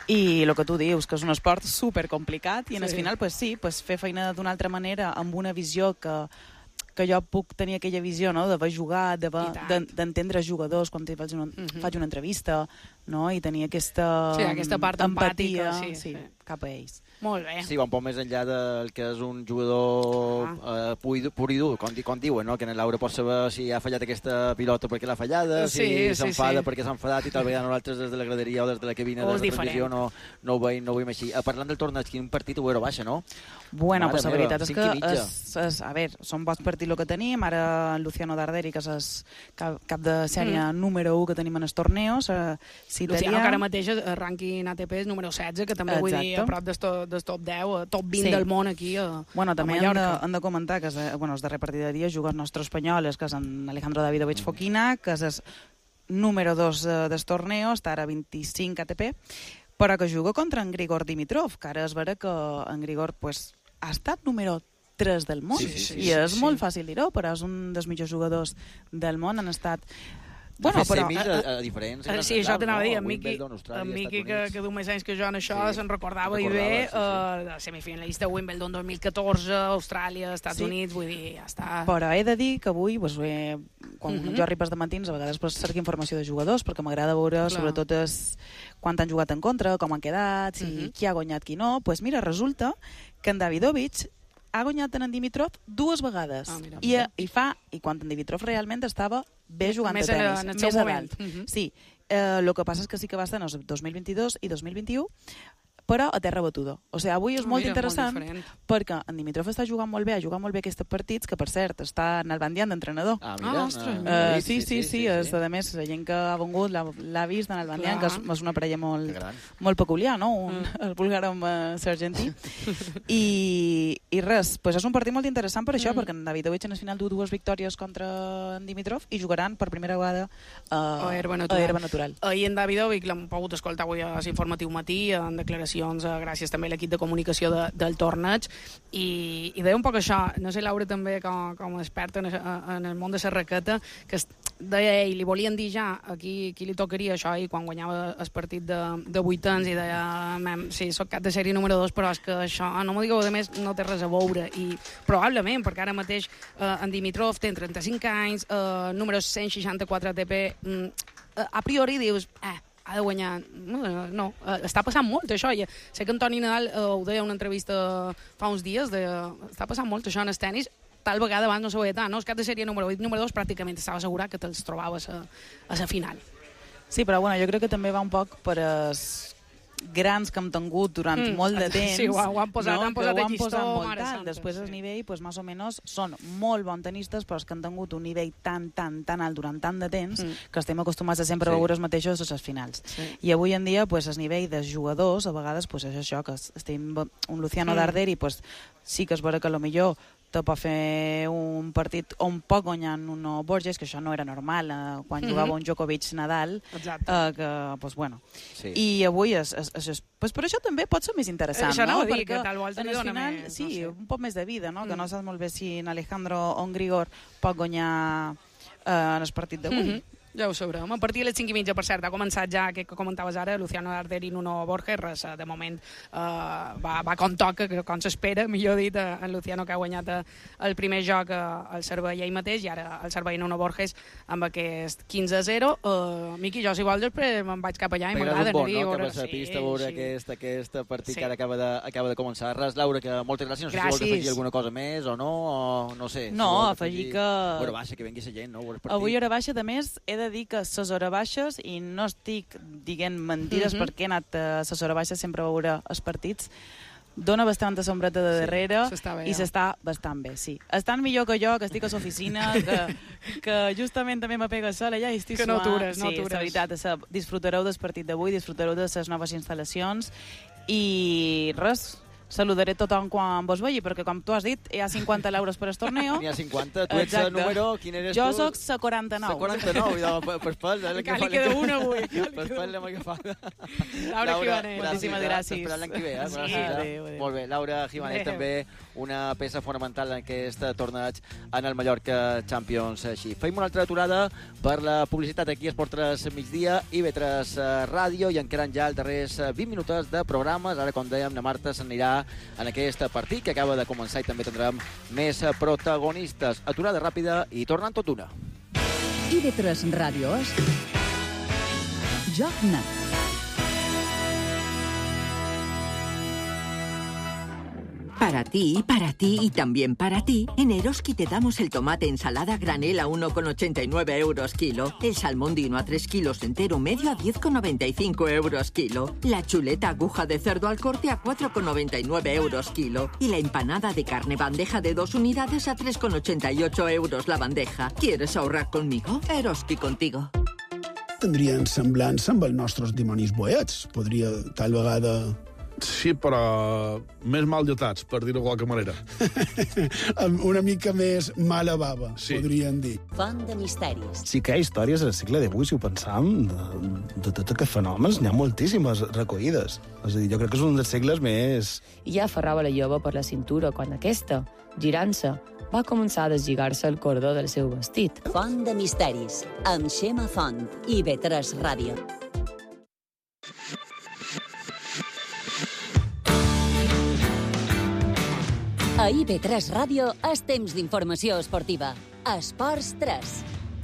I el que tu dius, que és un esport supercomplicat i en el Sí. final, pues, sí, pues, fer feina d'una altra manera, amb una visió que que jo puc tenir aquella visió, no?, d'haver jugat, d'haver- I tant. d'en- d'entendre jugadors quan te faig una, Mhm. faig una entrevista, no?, i tenir aquesta, Sí, aquesta part empatia, empàtica, sí, sí, sí. cap a ells. Molt bé. Sí, va un poc més enllà del que és un jugador eh, pur, i dur, pur i dur, com, di- com diuen, no? Que en Laura pot saber si ha fallat aquesta pilota perquè l'ha fallada, Sí, si sí, s'enfada sí. perquè s'ha enfadat i tal vegada nosaltres des de la graderia o des de la cabina O de és la transmissió diferent. no, no, ho veiem, no ho veiem així. Eh, parlant del torneig, quin partit ho era baixa, no? Bueno, Mare pues la meva, veritat és cinc que, i mitja. és, és, a veure, són bons partits el que tenim, ara en Luciano Darderi, que és el cap, cap de sèrie Mm. número u que tenim en els torneos, eh, citaria... Luciano, que ara mateix el rànquing A T P és número setze, que també vull dir Exacte. a prop del top, del top deu, a top vint Sí. del món aquí a, Bueno, a també hem de, Mallorca. hem de comentar que és, de- bueno, el darrer partit de dia juga el nostre espanyol, és que és en Alejandro Davidovich Fokina, que és el número dos eh, del torneo, està ara vint-i-cinc A T P, però que juga contra en Grigor Dimitrov, que ara és vera que en Grigor pues, ha estat número tres del món, Sí, sí, sí, i sí, és sí. molt fàcil dir-ho, però és un dels millors jugadors del món, han estat... Bueno, Bueno, fer però... semis a, a diferents... Eh, grans sí, això slams, t'anava a dir, no? en Miqui, Wimbledon, Austràlia, en Miqui Estats que, Units. que du més anys que jo en això, Sí, se'n recordava i recordava, bé, sí, sí. uh, de semifinalista Wimbledon dos mil catorze, Austràlia, Estats Sí. Units, vull dir, ja està... Però he de dir que avui, doncs, eh, quan Mhm. jo arribes de matins, a vegades pues, cerco informació de jugadors, perquè m'agrada veure, Clar. sobretot, es, quan han jugat en contra, com han quedat, si, Mhm. qui ha guanyat, qui no. Pues mira, resulta que en Davidovich ha guanyat en Dimitrov dues vegades. Ah, mira. I, I fa, i quan en Dimitrov realment estava bé jugant Més a en- tenis, en el seu més a moment. dalt. Mhm. Sí, eh, el que passa és que sí que va estar en el dos mil vint-i-dos i dos mil vint-i-u, però a terra batuda. O sigui, avui és Ah, molt mira, interessant molt diferent. perquè en Dimitrov està jugant molt bé, ha jugat molt bé aquests partits, que per cert està en el Bandian d'entrenador. Ah, Ah, mira. ostres. ah, Uh, sí, sí, sí, sí, és, a més, la gent que ha vengut l'ha l'ha vist en el Bandian, que és, Clar. és una parella molt, Que gran. molt peculiar, no? Un, Mm. el búlgar amb uh, l'argentí. I, I res, pues és un partit molt interessant per això, Mm. perquè en Davidovich en el final du dues victòries contra en Dimitrov i jugaran per primera vegada uh, A herba natural. A herba natural. Ahir en Davidovic l'hem pogut escoltar avui a l'informatiu matí, en declaracions, eh, gràcies també a l'equip de comunicació de, del torneig, i, i deia un poc això, no sé, Laura, també, com, com a experta en, en el món de la raqueta, que es, deia ell, li volien dir ja a qui, qui li tocaria això, i quan guanyava el partit de, de vuitens, i deia, mem, sí, soc cap de sèrie número dos, però és que això, no m'ho digueu, a més, no té res a veure, i probablement, perquè ara mateix eh, en Dimitrov té trenta-cinc anys, eh, número cent seixanta-quatre A T P, mm, a priori dius, eh, ha de guanyar... No, no, està passant molt això. Sé que Antoni Nadal eh, ho deia en una entrevista fa uns dies, de, està passant molt això en el tenis, tal vegada abans no s'ho veia tant, no? És que de sèrie número vuit, número dos, pràcticament estava assegurat que te'ls trobaves a, a la final. Sí, però bueno, jo crec que també va un poc per els grans que hem tingut durant mm, molt de temps. Sí, ho, ho han posat, no? han posat ho el llistó, posat molt mare alt. santa. Després sí. el nivell, pues, més o menys, són molt bons tenistes, però els que han tingut un nivell tan, tan, tan alt durant tant de temps mm. que estem acostumats a sempre sí. veure els mateixos a les finals. Sí. I avui en dia, pues, el nivell dels jugadors, a vegades, pues, és això, que estem un Luciano mm. Darderi, pues, sí que es veurà que potser te pot fer un partit on pot guanyar un Borges, que això no era normal eh, quan mm-hmm. jugava un Djokovic-Nadal, eh, que, pues, bueno. Sí. I avui és, és, és, pues, per això també pot ser més interessant, això no? no? Dir, perquè que tal volta en el final, més, sí, no sé. un poc més de vida, no? Mm. Que no saps molt bé si en Alejandro o en Grigor pot guanyar eh, en el partit d'avui. Mm-hmm. Ja ho sabrem. A partir de les cinc i mitja, per cert, ha començat ja, que comentaves ara, Luciano Darderi i Nuno Borges, res, de moment eh, va, va com toca, que com s'espera, millor dit, eh, en Luciano, que ha guanyat eh, el primer joc eh, el servei ell mateix, i ara el servei Nuno Borges amb aquest quinze a zero. Uh, Miqui, jo si vols després me'n vaig cap allà i m'agrada bon, anar-hi. No? Cap a la pista, sí, veure sí. aquest, aquest partit sí. que ara acaba de, acaba de començar. Res, Laura, que moltes gràcies. No sé gràcies. Si vols afegir alguna cosa més o no, o no sé. No, si afegir que... Hora baixa, que vengui la gent, no? Avui hora baixa, a més, he de dir que ses hores baixes, i no estic dient mentides mm-hmm. perquè he anat a ses hores baixes sempre a veure els partits, dona bastanta sombreta de darrere sí, bé, i s'està bastant bé, sí. Estan millor que jo, que estic a l'oficina, que, que justament també me pega sola ja i estic que no atures, no sí, atures. la veritat, disfrutareu del partit d'avui, disfrutareu de les noves instal·lacions i res, saludaré tothom quan vos vegi, perquè com tu has dit, hi ha cinquanta euros per al torneo. N'hi ha cinquanta. Tu ets el número... Quin eres jo tu? Jo soc la quaranta-nou. La quaranta-nou, i per, per pels... Que li queda una avui. Per pels l'hem agafada. Laura Jiménez. Moltíssimes gràcies. T'esperem l'any que ve, eh? Sí, adéu, adéu. Molt bé, Laura Jiménez també una peça fonamental en aquest torneig en el Mallorca Champions. Així. Feim una altra aturada per la publicitat aquí a Esport tres migdia i bé tres Ràdio, i en queden ja els darrers vint minuts de programes. Ara, com dèiem, la Marta s'anirà en aquest partit que acaba de començar i també tindrem més protagonistes. Aturada ràpida i tornant tot una. I bé tres Ràdio és Joc Net. Para ti, para ti y también para ti, en Eroski te damos el tomate ensalada granel a uno con ochenta y nueve euros kilo, el salmón dino a tres kilos entero medio a diez con noventa y cinco euros kilo, la chuleta aguja de cerdo al corte a cuatro con noventa y nueve euros kilo y la empanada de carne bandeja de dos unidades a tres con ochenta y ocho euros la bandeja. ¿Quieres ahorrar conmigo? Eroski contigo. Tindrien semblança amb els nostres dimonis boets. Podria, tal vegada... Sí, però més mal dotats, per dir-ho de qualque manera. Una mica més mala bava, sí. Podríem dir. Font de misteris. Sí que hi ha històries al segle divuit, si ho pensam, de, de tots aquests fenòmens, n'hi ha moltíssimes recollides. És a dir, jo crec que és un dels segles més... I ja aferrava la jove per la cintura quan aquesta, girant-se, va començar a deslligar-se el cordó del seu vestit. Font de misteris, amb Xema Font i bé tres Ràdio. A I B tres Ràdio és temps d'informació esportiva. Esports tres.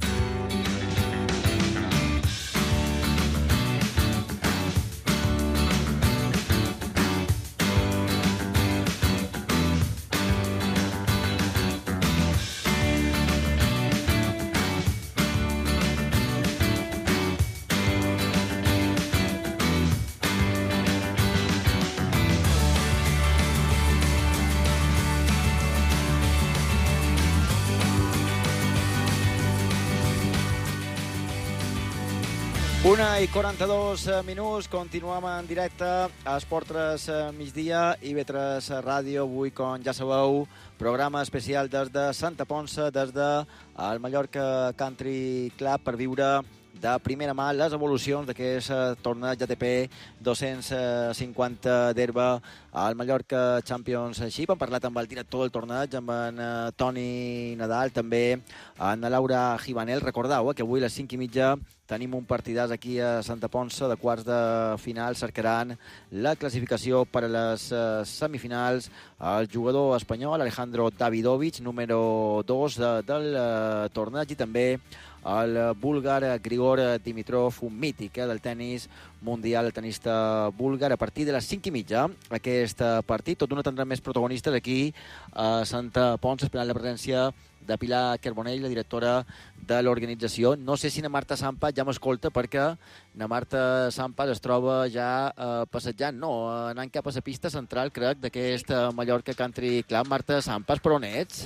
Una i quaranta-dos minuts, continuem en directe a Esport tres migdia i bé tres Ràdio. Avui, com ja sabeu, programa especial des de Santa Ponça, des del Mallorca Country Club, per viure de primera mà les evolucions d'aquest torneig A T P dos-cents cinquanta d'herba al Mallorca Championship. Hem parlat amb el director del torneig, amb en Toni Nadal, també en Laura Jiménez. Recordeu eh, que avui a les cinc i mitja tenim un partidàs aquí a Santa Ponça de quarts de final. Cercaran la classificació per a les uh, semifinals el jugador espanyol Alejandro Davidovich, número dos de, del uh, torneig, i també el búlgar Grigor Dimitrov, un mític eh, del tenis mundial, el tenista búlgar, a partir de les cinc i mitja. Aquest partit, tot d'una tindrà més protagonistes aquí a Santa Ponç, esperant la presència de Pilar Carbonell, la directora de l'organització. No sé si na Marta Sampas ja m'escolta, perquè na Marta Sampas es troba ja eh, passejant, no, anant cap a la pista central, crec, d'aquest Mallorca Country Club. Marta Sampas, per on ets?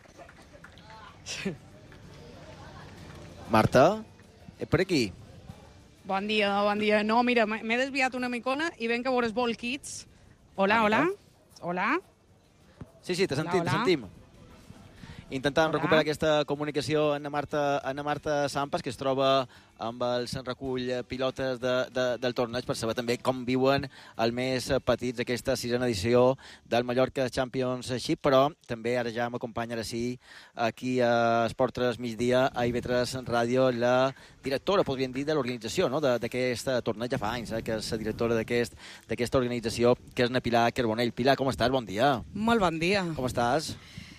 Marta, és per aquí? Bon dia, bon dia. No, mira, m'he desviat una micona i ven que veuràs Ball Kids. Hola, hola. Hola. Sí, sí, te sentim, te sentim. Intentant recuperar aquesta comunicació amb Marta, amb Marta Sampas, que es troba amb el se'n recull pilotes de, de, del torneig, per saber també com viuen els més petits aquesta sisena edició del Mallorca Championship, però també ara ja m'acompanya ara sí aquí a Esport tres Migdia, a I V tres Ràdio, la directora, podríem dir, de l'organització, no? d'aquest torneig. Ja fa anys eh, que és la directora d'aquesta aquest, organització, que és na Pilar Carbonell. Pilar, com estàs? Bon dia. Molt bon dia. Com estàs?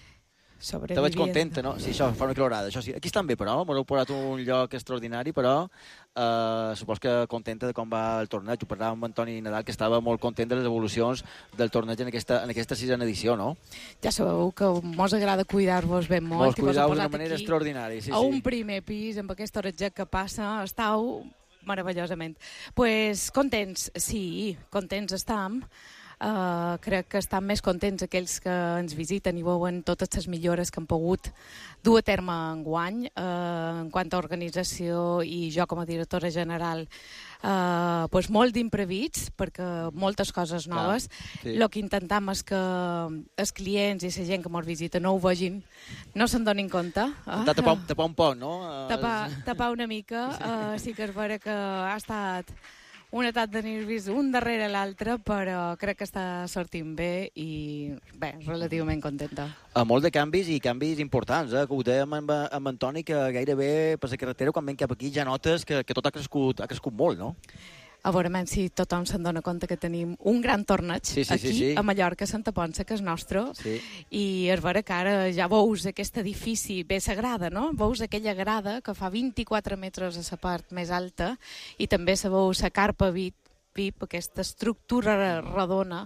Te veig contenta, no? Sí, això fa una calorada. Això sí. Aquí estan bé, però m'heu posat un lloc extraordinari, però eh, supos que contenta de com va el torneig. Ho parlàvem amb Antoni Nadal, que estava molt content de les evolucions del torneig en aquesta, en aquesta sisena edició, no? Ja sabeu que mos agrada cuidar-vos ben molt. Mos cuidar d'una manera extraordinària, sí, a sí. un primer pis, amb aquest oratget que passa, estàu meravellosament. Pues contents, sí, contents estam. Uh, crec que estan més contents aquells que ens visiten i veuen totes les millores que han pogut dur a terme enguany uh, en quant a organització, i jo com a directora general uh, pues molt d'imprevits, perquè moltes coses noves. Sí. El que intentam és que els clients i la gent que ens visita no ho vegin, no se'n donin compte. Uh, tapar, tapar un poc, no? Tapar, tapar una mica. Uh, sí que és vera que ha estat un atac de nervis un darrere l'altre, però crec que està sortint bé i, bé, relativament contenta. A molt de canvis, i canvis importants, eh? Que ho dèiem amb, amb Antoni, que gairebé per la carretera, quan ven cap aquí, ja notes que, que tot ha crescut, ha crescut molt, no? A veure, si tothom se'n dona compte que tenim un gran torneig sí, sí, aquí, sí, sí. a Mallorca, Santa Ponça, que és nostre, sí. I és vera que ara ja veus aquest edifici, bé s'agrada, no? Veus aquella grada que fa vint-i-quatre metres a la part més alta, i també se veu la carpa V I P, aquesta estructura redona,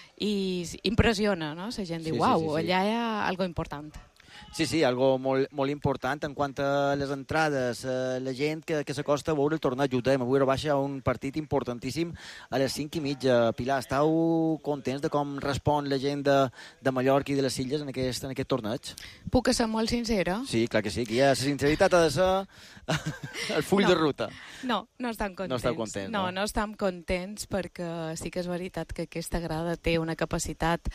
i impressiona, no? La gent diu, sí, uau, sí, sí, sí. allà hi ha algo important. Sí, sí, algo molt, molt important en quant a les entrades, eh, la gent que, que s'acosta a veure el torneig. Ho dèiem, avui era baixa un partit importantíssim a les cinc i mitja. Pilar, estàu contents de com respon la gent de, de Mallorca i de les Illes en aquest, en aquest torneig? Puc ser molt sincera? Sí, clar que sí, que ja la sinceritat ha de ser el full no, de ruta. No, no estan contents. No esteu contents, no? No, no estem contents, perquè sí que és veritat que aquesta grada té una capacitat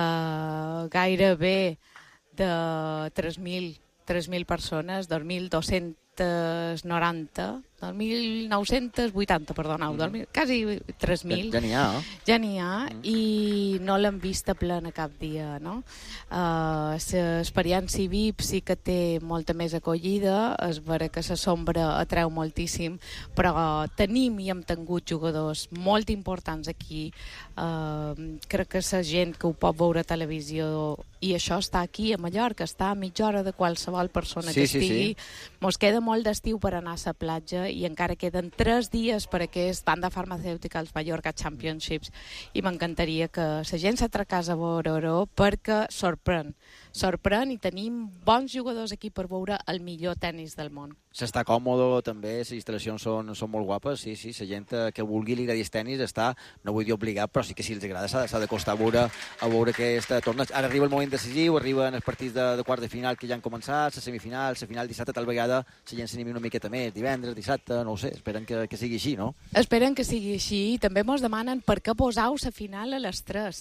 eh, gairebé de tres mil persones, dos mil dos-cents noranta, dos mil nou-cents vuitanta, perdoneu, mm. quasi tres mil. Ja n'hi ha, eh? Ja n'hi ha, mm. i no l'hem vista plena cap dia, no? Uh, l'experiència V I P sí que té molta més acollida, és vera que la sombra atreu moltíssim, però tenim i hem tingut jugadors molt importants aquí. Uh, crec que la gent que ho pot veure a televisió, i això està aquí a Mallorca, està a mitja hora de qualsevol persona sí, que sí, estigui. Sí. Mos queda molt d'estiu per anar a la platja, i encara queden tres dies per aquest Banda Farmacèutica als Mallorca Championships, i m'encantaria que la gent s'atracés a veure-ho, perquè sorprèn, sorprèn, i tenim bons jugadors aquí per veure el millor tennis del món. S'està còmode, també, les instal·lacions són, són molt guapes, sí, sí, la gent que vulgui li agradis tenis està, no vull dir obligat, però sí que si els agrada s'ha de costar a veure, a veure aquest torneig. Ara arriba el moment decisiu, arriben els partits de, de quart de final que ja han començat, la semifinal, la final dissabte, tal vegada la gent s'animi una miqueta més, divendres, dissabte, no ho sé, esperen que, que sigui així, no? Esperen que sigui així, i també mos demanen per què posau la final a les tres.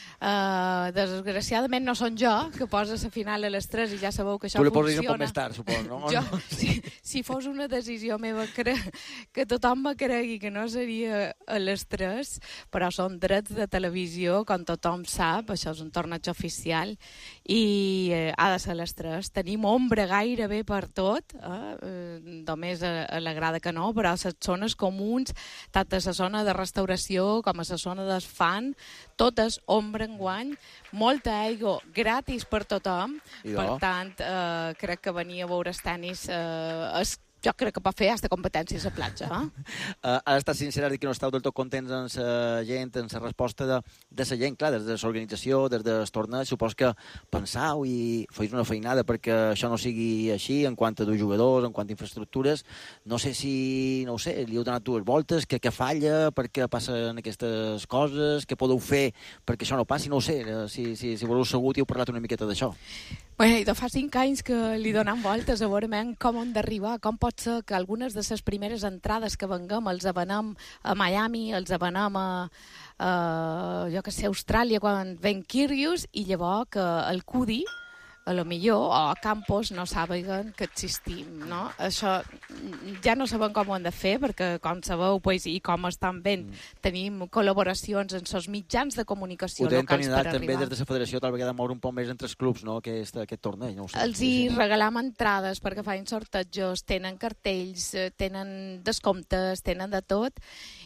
Uh, desgraciadament no són jo que posa la final a les tres, i ja sabeu que això funciona. Tu la poses un poc més tard, suposo, no? Jo, si, si fos una decisió meva que, que tothom me cregui que no seria a les tres, però són drets de televisió, com tothom sap, això és un torneig oficial, i eh, ha de ser a les tres. Tenim ombra gairebé per tot, eh? només a, a la grada que no, però a les zones comuns, tant a la zona de restauració com a la zona del fan, totes ombra enguany, molta aigua gratis per tothom, per tant, eh, crec que venir a veure els tenis eh, és jo crec que pot fer aquesta competència a la platja. Eh? Uh, ara estàs sincera de que no esteu del tot contents amb la gent, amb la resposta de, de la gent, clar, des de l'organització, des del torneig, supos que pensau i feis una feinada perquè això no sigui així en quant a dos jugadors, en quant a infraestructures. No sé si, no ho sé, li heu donat dues voltes, que, que falla, perquè passen aquestes coses, que podeu fer perquè això no passi, no ho sé, si, si, si voleu segut i heu parlat una miqueta d'això. Bé, de fa cinc anys que li donem voltes a veure com hem d'arribar, com pot ser que algunes de les primeres entrades que venguem els venem a Miami, els venem a, a jo que sé, Austràlia, quan ven Kyrgios, i llavors que el Cudi, a lo millor, o a Campos no sàpiguen que existim, no? Això ja no sabem com ho hem de fer, perquè, com sabeu, pues, i com estan ben, mm. tenim col·laboracions en els mitjans de comunicació locals per arribar. També des de la federació tal vegada moure un poc més entre els clubs, no?, aquest, aquest torneig. No ho sé. Els hi regalam entrades perquè fan sortejos, tenen cartells, tenen descomptes, tenen de tot,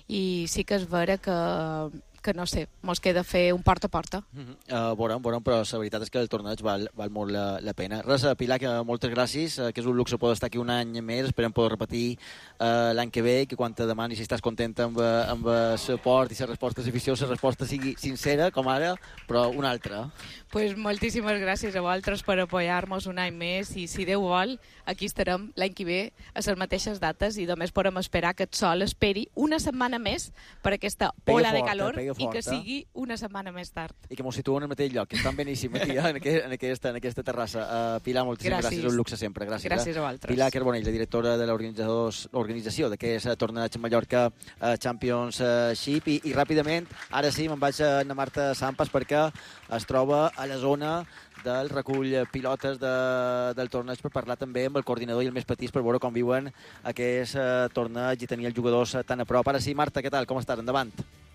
i sí que és vera que que no sé, mos queda fer un porta a porta. Uh-huh. uh, veurem, veurem, però la veritat és que el torneig val, val molt la, la pena. Res, Pilar, que moltes gràcies, uh, que és un luxe poder estar aquí un any més, esperem poder repetir uh, l'any que ve, que quan te demani si estàs contenta amb, amb el suport i la resposta de l'afició, la resposta sigui sincera, com ara, però una altra. Pues moltíssimes gràcies a vosaltres per apoyar-nos un any més, i si Déu vol, aquí estarem l'any que ve a les mateixes dates, i només podem esperar que el sol esperi una setmana més per aquesta ola de calor, i que sigui una setmana més tard. I que mos situen al mateix lloc, que estan beníssim aquí, en, aquest, en, aquesta, en aquesta terrassa. Uh, Pilar, moltíssimes gràcies. gràcies, un luxe sempre. Gràcies, gràcies a vosaltres. Pilar Carbonell, la directora de l'organització d'aquest torneig Mallorca uh, Championship, i, i ràpidament, ara sí, me'n vaig a Ana Marta Sampas, perquè es troba a la zona del recull pilotes de, del torneig, per parlar també amb el coordinador i el més petits per veure com viuen aquest uh, torneig i tenir els jugadors uh, tan a prop. Ara sí, Marta, què tal? Com estàs? Endavant.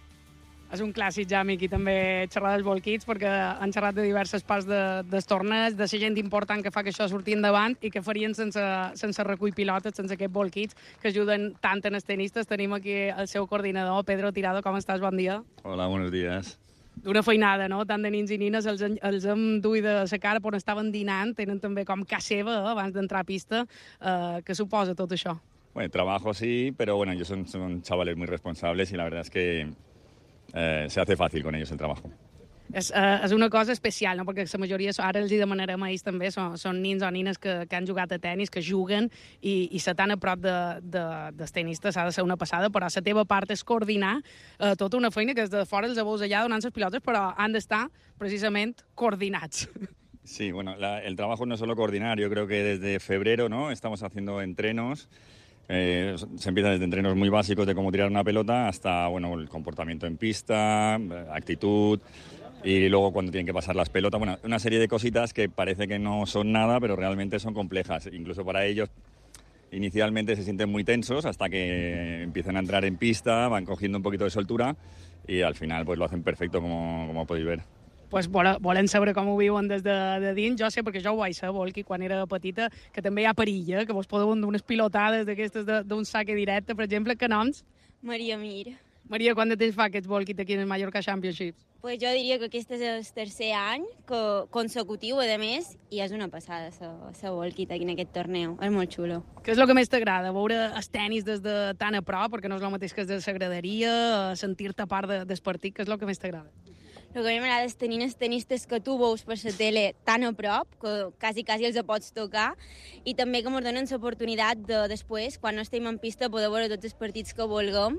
És un clàssic, ja, Miqui, també xerrar dels bolquits, perquè han xerrat de diverses parts de, dels torneig, de la gent important que fa que això surti endavant i que farien sense, sense recull pilotes, sense aquests bolquits, que ajuden tant en els tenistes. Tenim aquí el seu coordinador, Pedro Tirado. Com estàs? Bon dia. Hola, buenos días. D'una feinada, no? Tant de nins i nines, els, els hem duit de la cara on estaven dinant, tenen també com casa seva, eh, abans d'entrar a pista. Eh, què suposa tot això? Bueno, trabajo sí, pero bueno, ellos son, son chavales muy responsables y la verdad es que Eh, se hace fàcil con ellos el trabajo. És, eh, és una cosa especial, no? Perquè la majoria, ara els hi demanarem a ells també, són, són nins o nines que, que han jugat a tennis, que juguen, i, i ser tan a prop de, de, dels tenistes ha de ser una passada, però la teva part és coordinar eh, tota una feina que des de fora els veus allà donant les pilotes, però han d'estar precisament coordinats. Sí, bueno, la, el trabajo no es solo coordinar, yo creo que desde febrero, ¿no?, estamos haciendo entrenos. Eh, se empieza desde entrenos muy básicos de cómo tirar una pelota hasta, bueno, el comportamiento en pista, actitud, y luego cuando tienen que pasar las pelotas, bueno, una serie de cositas que parece que no son nada, pero realmente son complejas. Incluso para ellos inicialmente se sienten muy tensos hasta que empiezan a entrar en pista, van cogiendo un poquito de soltura y al final pues lo hacen perfecto, como, como podéis ver. Pues volen saber com ho viuen des de, de dins. Jo sé, perquè jo ho vaig saber, Volqui, quan era petita, que també hi ha perill, eh? Que vos podeu donar unes pilotades d'aquestes d'un saque directe, per exemple. Que noms? Maria Mir. Maria, quant de temps fa aquests Volqui aquí en el Mallorca Championships? Pues jo diria que aquest és el tercer any que, consecutiu, a més, i és una passada la Volqui aquí en aquest torneu. És molt xulo. Què és el que més t'agrada? Veure el tenis des de tan a prop, perquè no és el mateix que és de la graderia, sentir-te part de, del partit. Què és el que més t'agrada? El que a mi m'agrada és tenir els tenistes que tu veus per la tele tan a prop, que quasi, quasi els pots tocar, i també que ens donen l'oportunitat de, després, quan no estem en pista, poder veure tots els partits que vulguem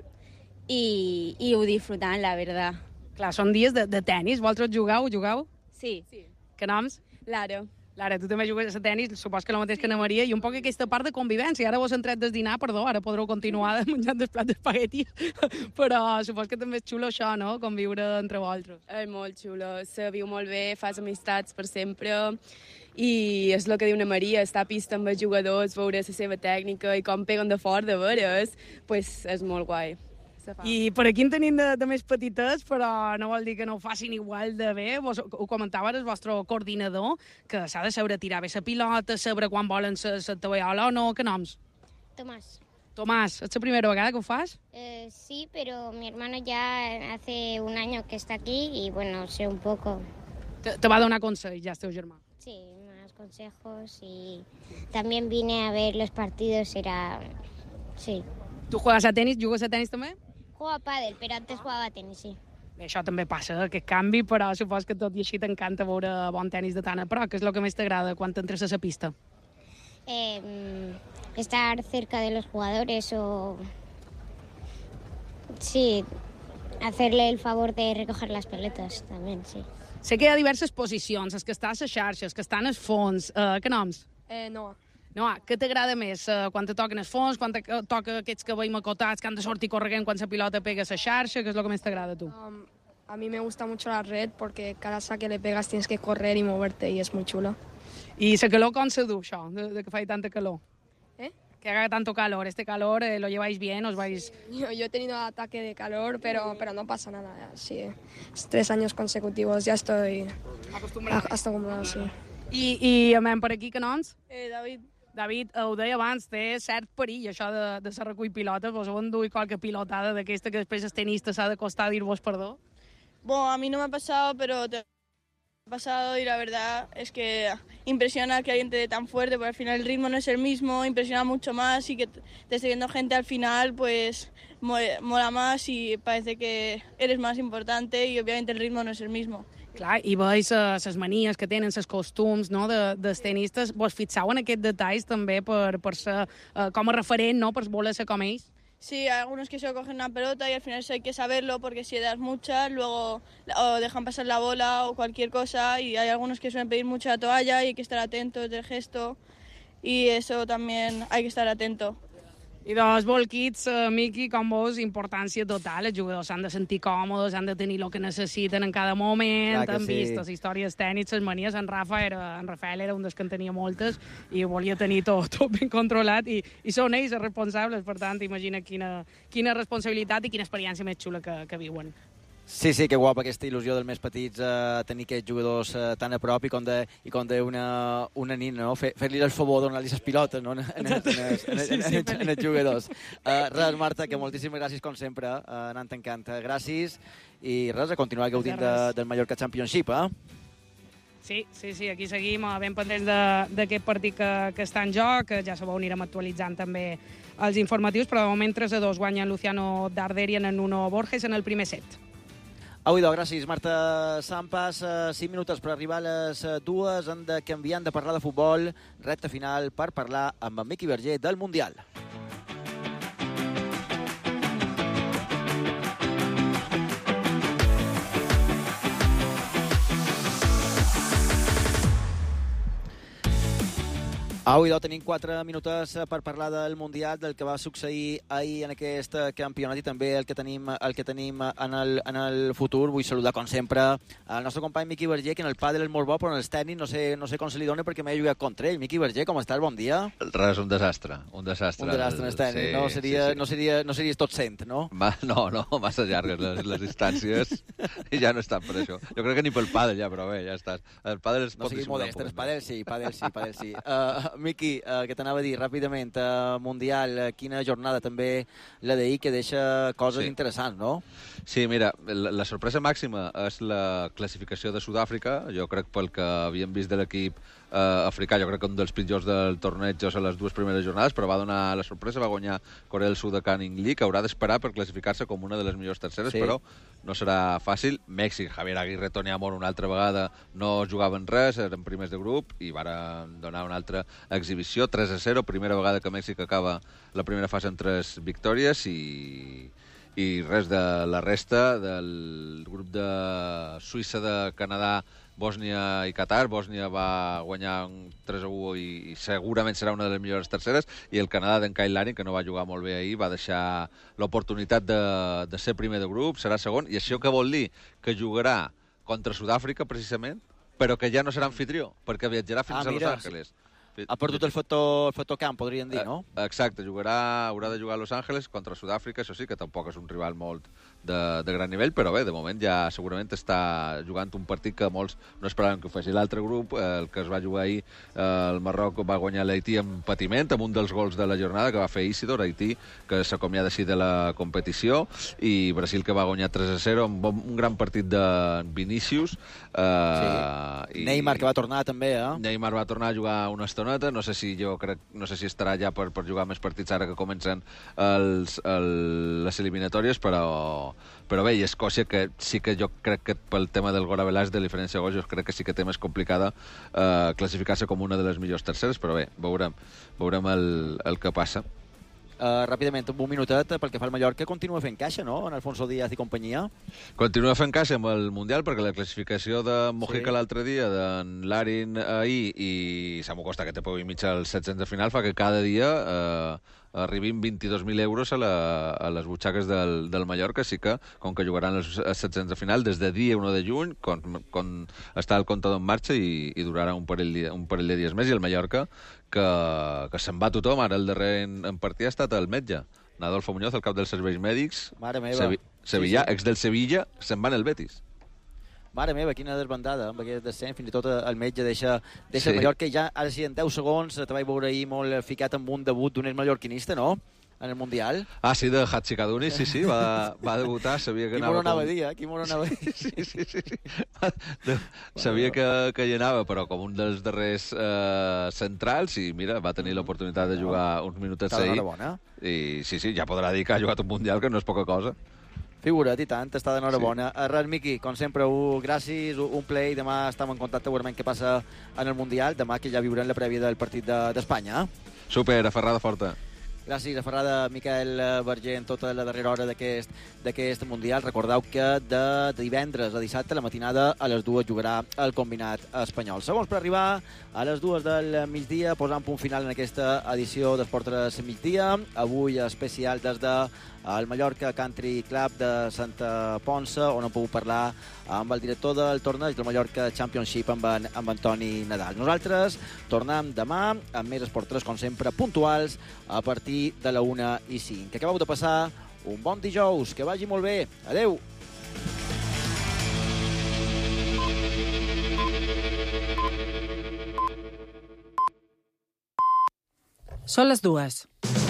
i, i ho disfrutant, la veritat. Clar, són dies de, de tenis. Vosaltres jugau, jugau? Sí. sí. Que noms? Lara. Lara, tu també jugues a tenis, supos que el mateix que Ana Maria, i un poc aquesta part de convivència. Ara vos hem tret del dinar, perdó, ara podreu continuar menjant el plat d'espaguetis, però supos que també és xulo això, no?, conviure entre vosaltres. És molt xulo, se viu molt bé, fas amistats per sempre, i és el que diu Ana Maria, estar a pista amb els jugadors, veure la seva tècnica i com peguen de fort de veres, pues és molt guai. I per aquí en tenim de, de més petites, però no vol dir que no ho facin igual de bé. Vos ho comentava el vostre coordinador, que s'ha de saber tirar bé la pilota, saber quan volen la tovallola o no. Que noms? Tomás. Tomás, ¿es la primera vegada que ho fas? Eh, sí, pero mi hermano ya hace un año que está aquí y, bueno, sé un poco. Te, te va donar consell, ja, el teu germà. Sí, más consejos y también vine a ver los partidos, era... Sí. Tu juegas a tenis? Jugues a tenis també? Juego a pádel, pero antes jugaba a tenis, sí. Bé, això també passa, aquest canvi, però supos que tot i així t'encanta veure bon tenis de tant a prop. Què és el que més t'agrada quan entres a la pista? Eh, estar cerca de los jugadores o... Sí, hacerle el favor de recoger las pelotas también, sí. Sé que hi ha diverses posicions, els que estan a les xarxes, que estan als fons. Uh, què noms? Eh, no. No, què t'agrada més? Uh, quan te toquen els fons, quan te toca aquests que veiem acotats, que han de sortir corregent quan la pilota pega a la xarxa? Què és el que més t'agrada a tu? Um, a mí me gusta mucho la red porque cada saque le pegas tienes que correr y moverte y es muy chulo. I la calor com se du, això, de, de que fa tanta calor? ¿Eh? Que haga tanto calor. ¿Este calor eh, lo lleváis bien? ¿Os vais...? Yo, yo he tenido ataque de calor, pero, pero no pasa nada. Sí, tres años consecutivos ya estoy acostumbrado. acostumbrado, sí. I, i amem per aquí, que noms? Eh, David. David, ho deia abans, té cert perill, això de, de ser recull pilotes. Vos heu enduit qualque pilotada d'aquesta que després el tenista s'ha d'acostar a dir-vos perdó? Bueno, a mí no me ha pasado, pero te ha pasado y la verdad es que impresiona que alguien te dé tan fuerte, porque al final el ritmo no es el mismo, impresiona mucho más y que te esté viendo gente al final, pues mola más y parece que eres más importante y obviamente el ritmo no es el mismo. Clar, i veus les uh, manies que tenen, els costums, no, de, dels tenistes. Vos fixeu en aquests detalls també per, per ser uh, com a referent, no?, per voler ser com ells? Sí, hay algunos que solo cogen una pelota y al final eso hay que saberlo porque si das muchas, luego o dejan pasar la bola o cualquier cosa y hay algunos que suelen pedir mucho la toalla y hay que estar atentos del gesto y eso también hay que estar atento. I dels Volkits, uh, Miqui, com veus, importància total. Els jugadors s'han de sentir còmodes, han de tenir el que necessiten en cada moment. Han sí. vist les històries tècniques, les manies. En Rafa era, en Rafael era un dels que en tenia moltes i volia tenir tot, tot ben controlat i, i són ells els responsables. Per tant, imagina quina, quina responsabilitat i quina experiència més xula que, que viuen. Sí, sí, que guapa aquesta il·lusió dels més petits a eh, tenir aquests jugadors eh, tan a prop i com de, i com de una, una nina, no? Fer, fer-li el favor de donar-li les pilotes, no? En, en, en, en, en, en, en, en els jugadors. Uh, res, Marta, que moltíssimes gràcies com sempre, uh, anant tancant. Gràcies i res, a continuar gaudint de, del Mallorca Championship, eh? Sí, sí, sí, aquí seguim ben pendents d'aquest partit que, que està en joc, que ja sabeu, anirem actualitzant també els informatius, però de moment tres a dos guanya Luciano Darderian en Nuno Borges en el primer set. Au, idò, gràcies, Marta Sampas. Cinc minuts per arribar a les dues. Han de canviar, han de parlar de futbol. Recta final per parlar amb en Miqui Verger del Mundial. Au, idò, tenim quatre minuts per parlar del Mundial, del que va succeir ahir en aquest campionat i també el que tenim, el que tenim en, el, en el futur. Vull saludar, com sempre, el nostre company Miqui Verger, que en el pàdel és molt bo, però en els tècnics no sé, no sé com se li dona perquè m'he jugat contra ell. Miqui Verger, com estàs? Bon dia. Res, un desastre. Un desastre. Un desastre en els tècnics. Sí, no, seria, sí, sí. No, seria, no series tot cent, no? Va, no, no, massa llargues les, les distàncies i ja no estan per això. Jo crec que ni pel pàdel ja, però bé, ja estàs. El pàdel es pot no siguis dissimular modest, el pàdel sí, pàdel sí, pàdel sí. Uh, Miqui, uh, que t'anava a dir ràpidament, uh, Mundial, uh, quina jornada també la d'ahir que deixa coses sí. interessants, no? Sí, mira, la, la sorpresa màxima és la classificació de Sud-àfrica. Jo crec pel que havíem vist de l'equip eh, africà, jo crec que un dels pitjors del torneig a les dues primeres jornades, però va donar la sorpresa, va guanyar Corea del Sud a Canning League, haurà d'esperar per classificar-se com una de les millors terceres, sí. Però no serà fàcil. Mèxic, Javier Aguirre, Toni Amor, una altra vegada no jugaven res, eren primers de grup i varen donar una altra exhibició, tres a zero, primera vegada que Mèxic acaba la primera fase amb tres victòries i... i res de la resta del grup de Suïssa, de Canadà, Bòsnia i Qatar. Bòsnia va guanyar tres a u i, i segurament serà una de les millors terceres, i el Canadà d'en Kyle Larin, que no va jugar molt bé ahir, va deixar l'oportunitat de, de ser primer de grup, serà segon, i això que vol dir que jugarà contra Sud-àfrica, precisament, però que ja no serà anfitrió, perquè viatjarà fins ah, a mira, Los Angeles. Ha perdut el factor, el factor camp, podríem dir, no? Exacte, jugarà, haurà de jugar a Los Angeles contra Sud-àfrica, això sí, que tampoc és un rival molt de, de gran nivell, però bé, de moment ja segurament està jugant un partit que molts no esperaven que ho fes. I l'altre grup, el que es va jugar ahir, el Marroc va guanyar l'Haití amb patiment, amb un dels gols de la jornada que va fer Isidor, Haití, que s'acomiada així de la competició, i Brasil, que va guanyar tres a zero, amb un gran partit de Vinícius. Eh, sí. i Neymar, que va tornar també, eh? Neymar va tornar a jugar una estoneta, no sé si jo crec, no sé si estarà ja per, per jugar més partits ara que comencen els, el, les eliminatòries, però, però bé, i Escòcia, que sí que jo crec que pel tema del Gora Velàs, de diferència de gols, jo crec que sí que té més complicada eh, classificar-se com una de les millors terceres, però bé, veurem, veurem el, el que passa. Uh, ràpidament, un minutet, pel que fa al Mallorca, continua fent caixa, no?, en Alfonso Díaz i companyia. Continua fent caixa amb el Mundial, perquè la classificació de Mojica sí. l'altre dia, d'en Larin ahir i Samu Costa, que té peu i mig als setzents de final, fa que cada dia eh, arribin vint-i-dos mil euros a, la, a les butxaques del, del Mallorca, sí que, com que jugaran els setzents de final des de dia u de juny, quan, quan està el comptador en marxa, i, i durarà un parell, un parell de dies més, i el Mallorca, que, que se'n va tothom. Ara el darrer en, en partir ha estat el metge, Nadolfo Muñoz, el cap dels serveis mèdics. Mare meva. Sevi Sevilla, sí, sí. ex del Sevilla, se'n va en el Betis. Mare meva, quina desbandada, amb aquest descens, fins i tot el metge deixa, deixa Sí. el Mallorca, i ja, ara sí, en deu segons, te vaig veure ahir molt ficat amb un debut d'un mallorquinista, no?, en el Mundial. Ah, sí, de Hatxikaduni, sí, sí, va, va debutar, sabia que Qui anava... m'ho anava com... a dir, eh? Qui m'ho anava a dir. Sí, sí, sí. sí. Sabia que, que hi anava, però com un dels darrers eh, centrals, i mira, va tenir l'oportunitat de jugar uns minutets ahir. I sí, sí, ja podrà dir que ha jugat un Mundial, que no és poca cosa. Figura't, i tant, està d'enhorabona. Sí. Res, Miqui, com sempre, un, gràcies, un play. Demà estem en contacte segurament què passa en el Mundial. Demà que ja viurem la prèvia del partit d'Espanya. De, Super, aferrada forta. Gràcies, aferrada, Miquel Verger, en tota la darrera hora d'aquest Mundial. Recordeu que de divendres a dissabte, la matinada, a les dues jugarà el combinat espanyol. Segons per arribar a les dues del migdia, posant punt final en aquesta edició d'Esportres Migdia. Avui especial des de el Mallorca Country Club de Santa Ponça, on hem pogut parlar amb el director del torneig del Mallorca Championship, amb en, amb Antoni Nadal. Nosaltres tornem demà amb més Esport tres, com sempre, puntuals, a partir de la una i cinc. Que acabeu de passar un bon dijous, que vagi molt bé. Adeu! Són les dues.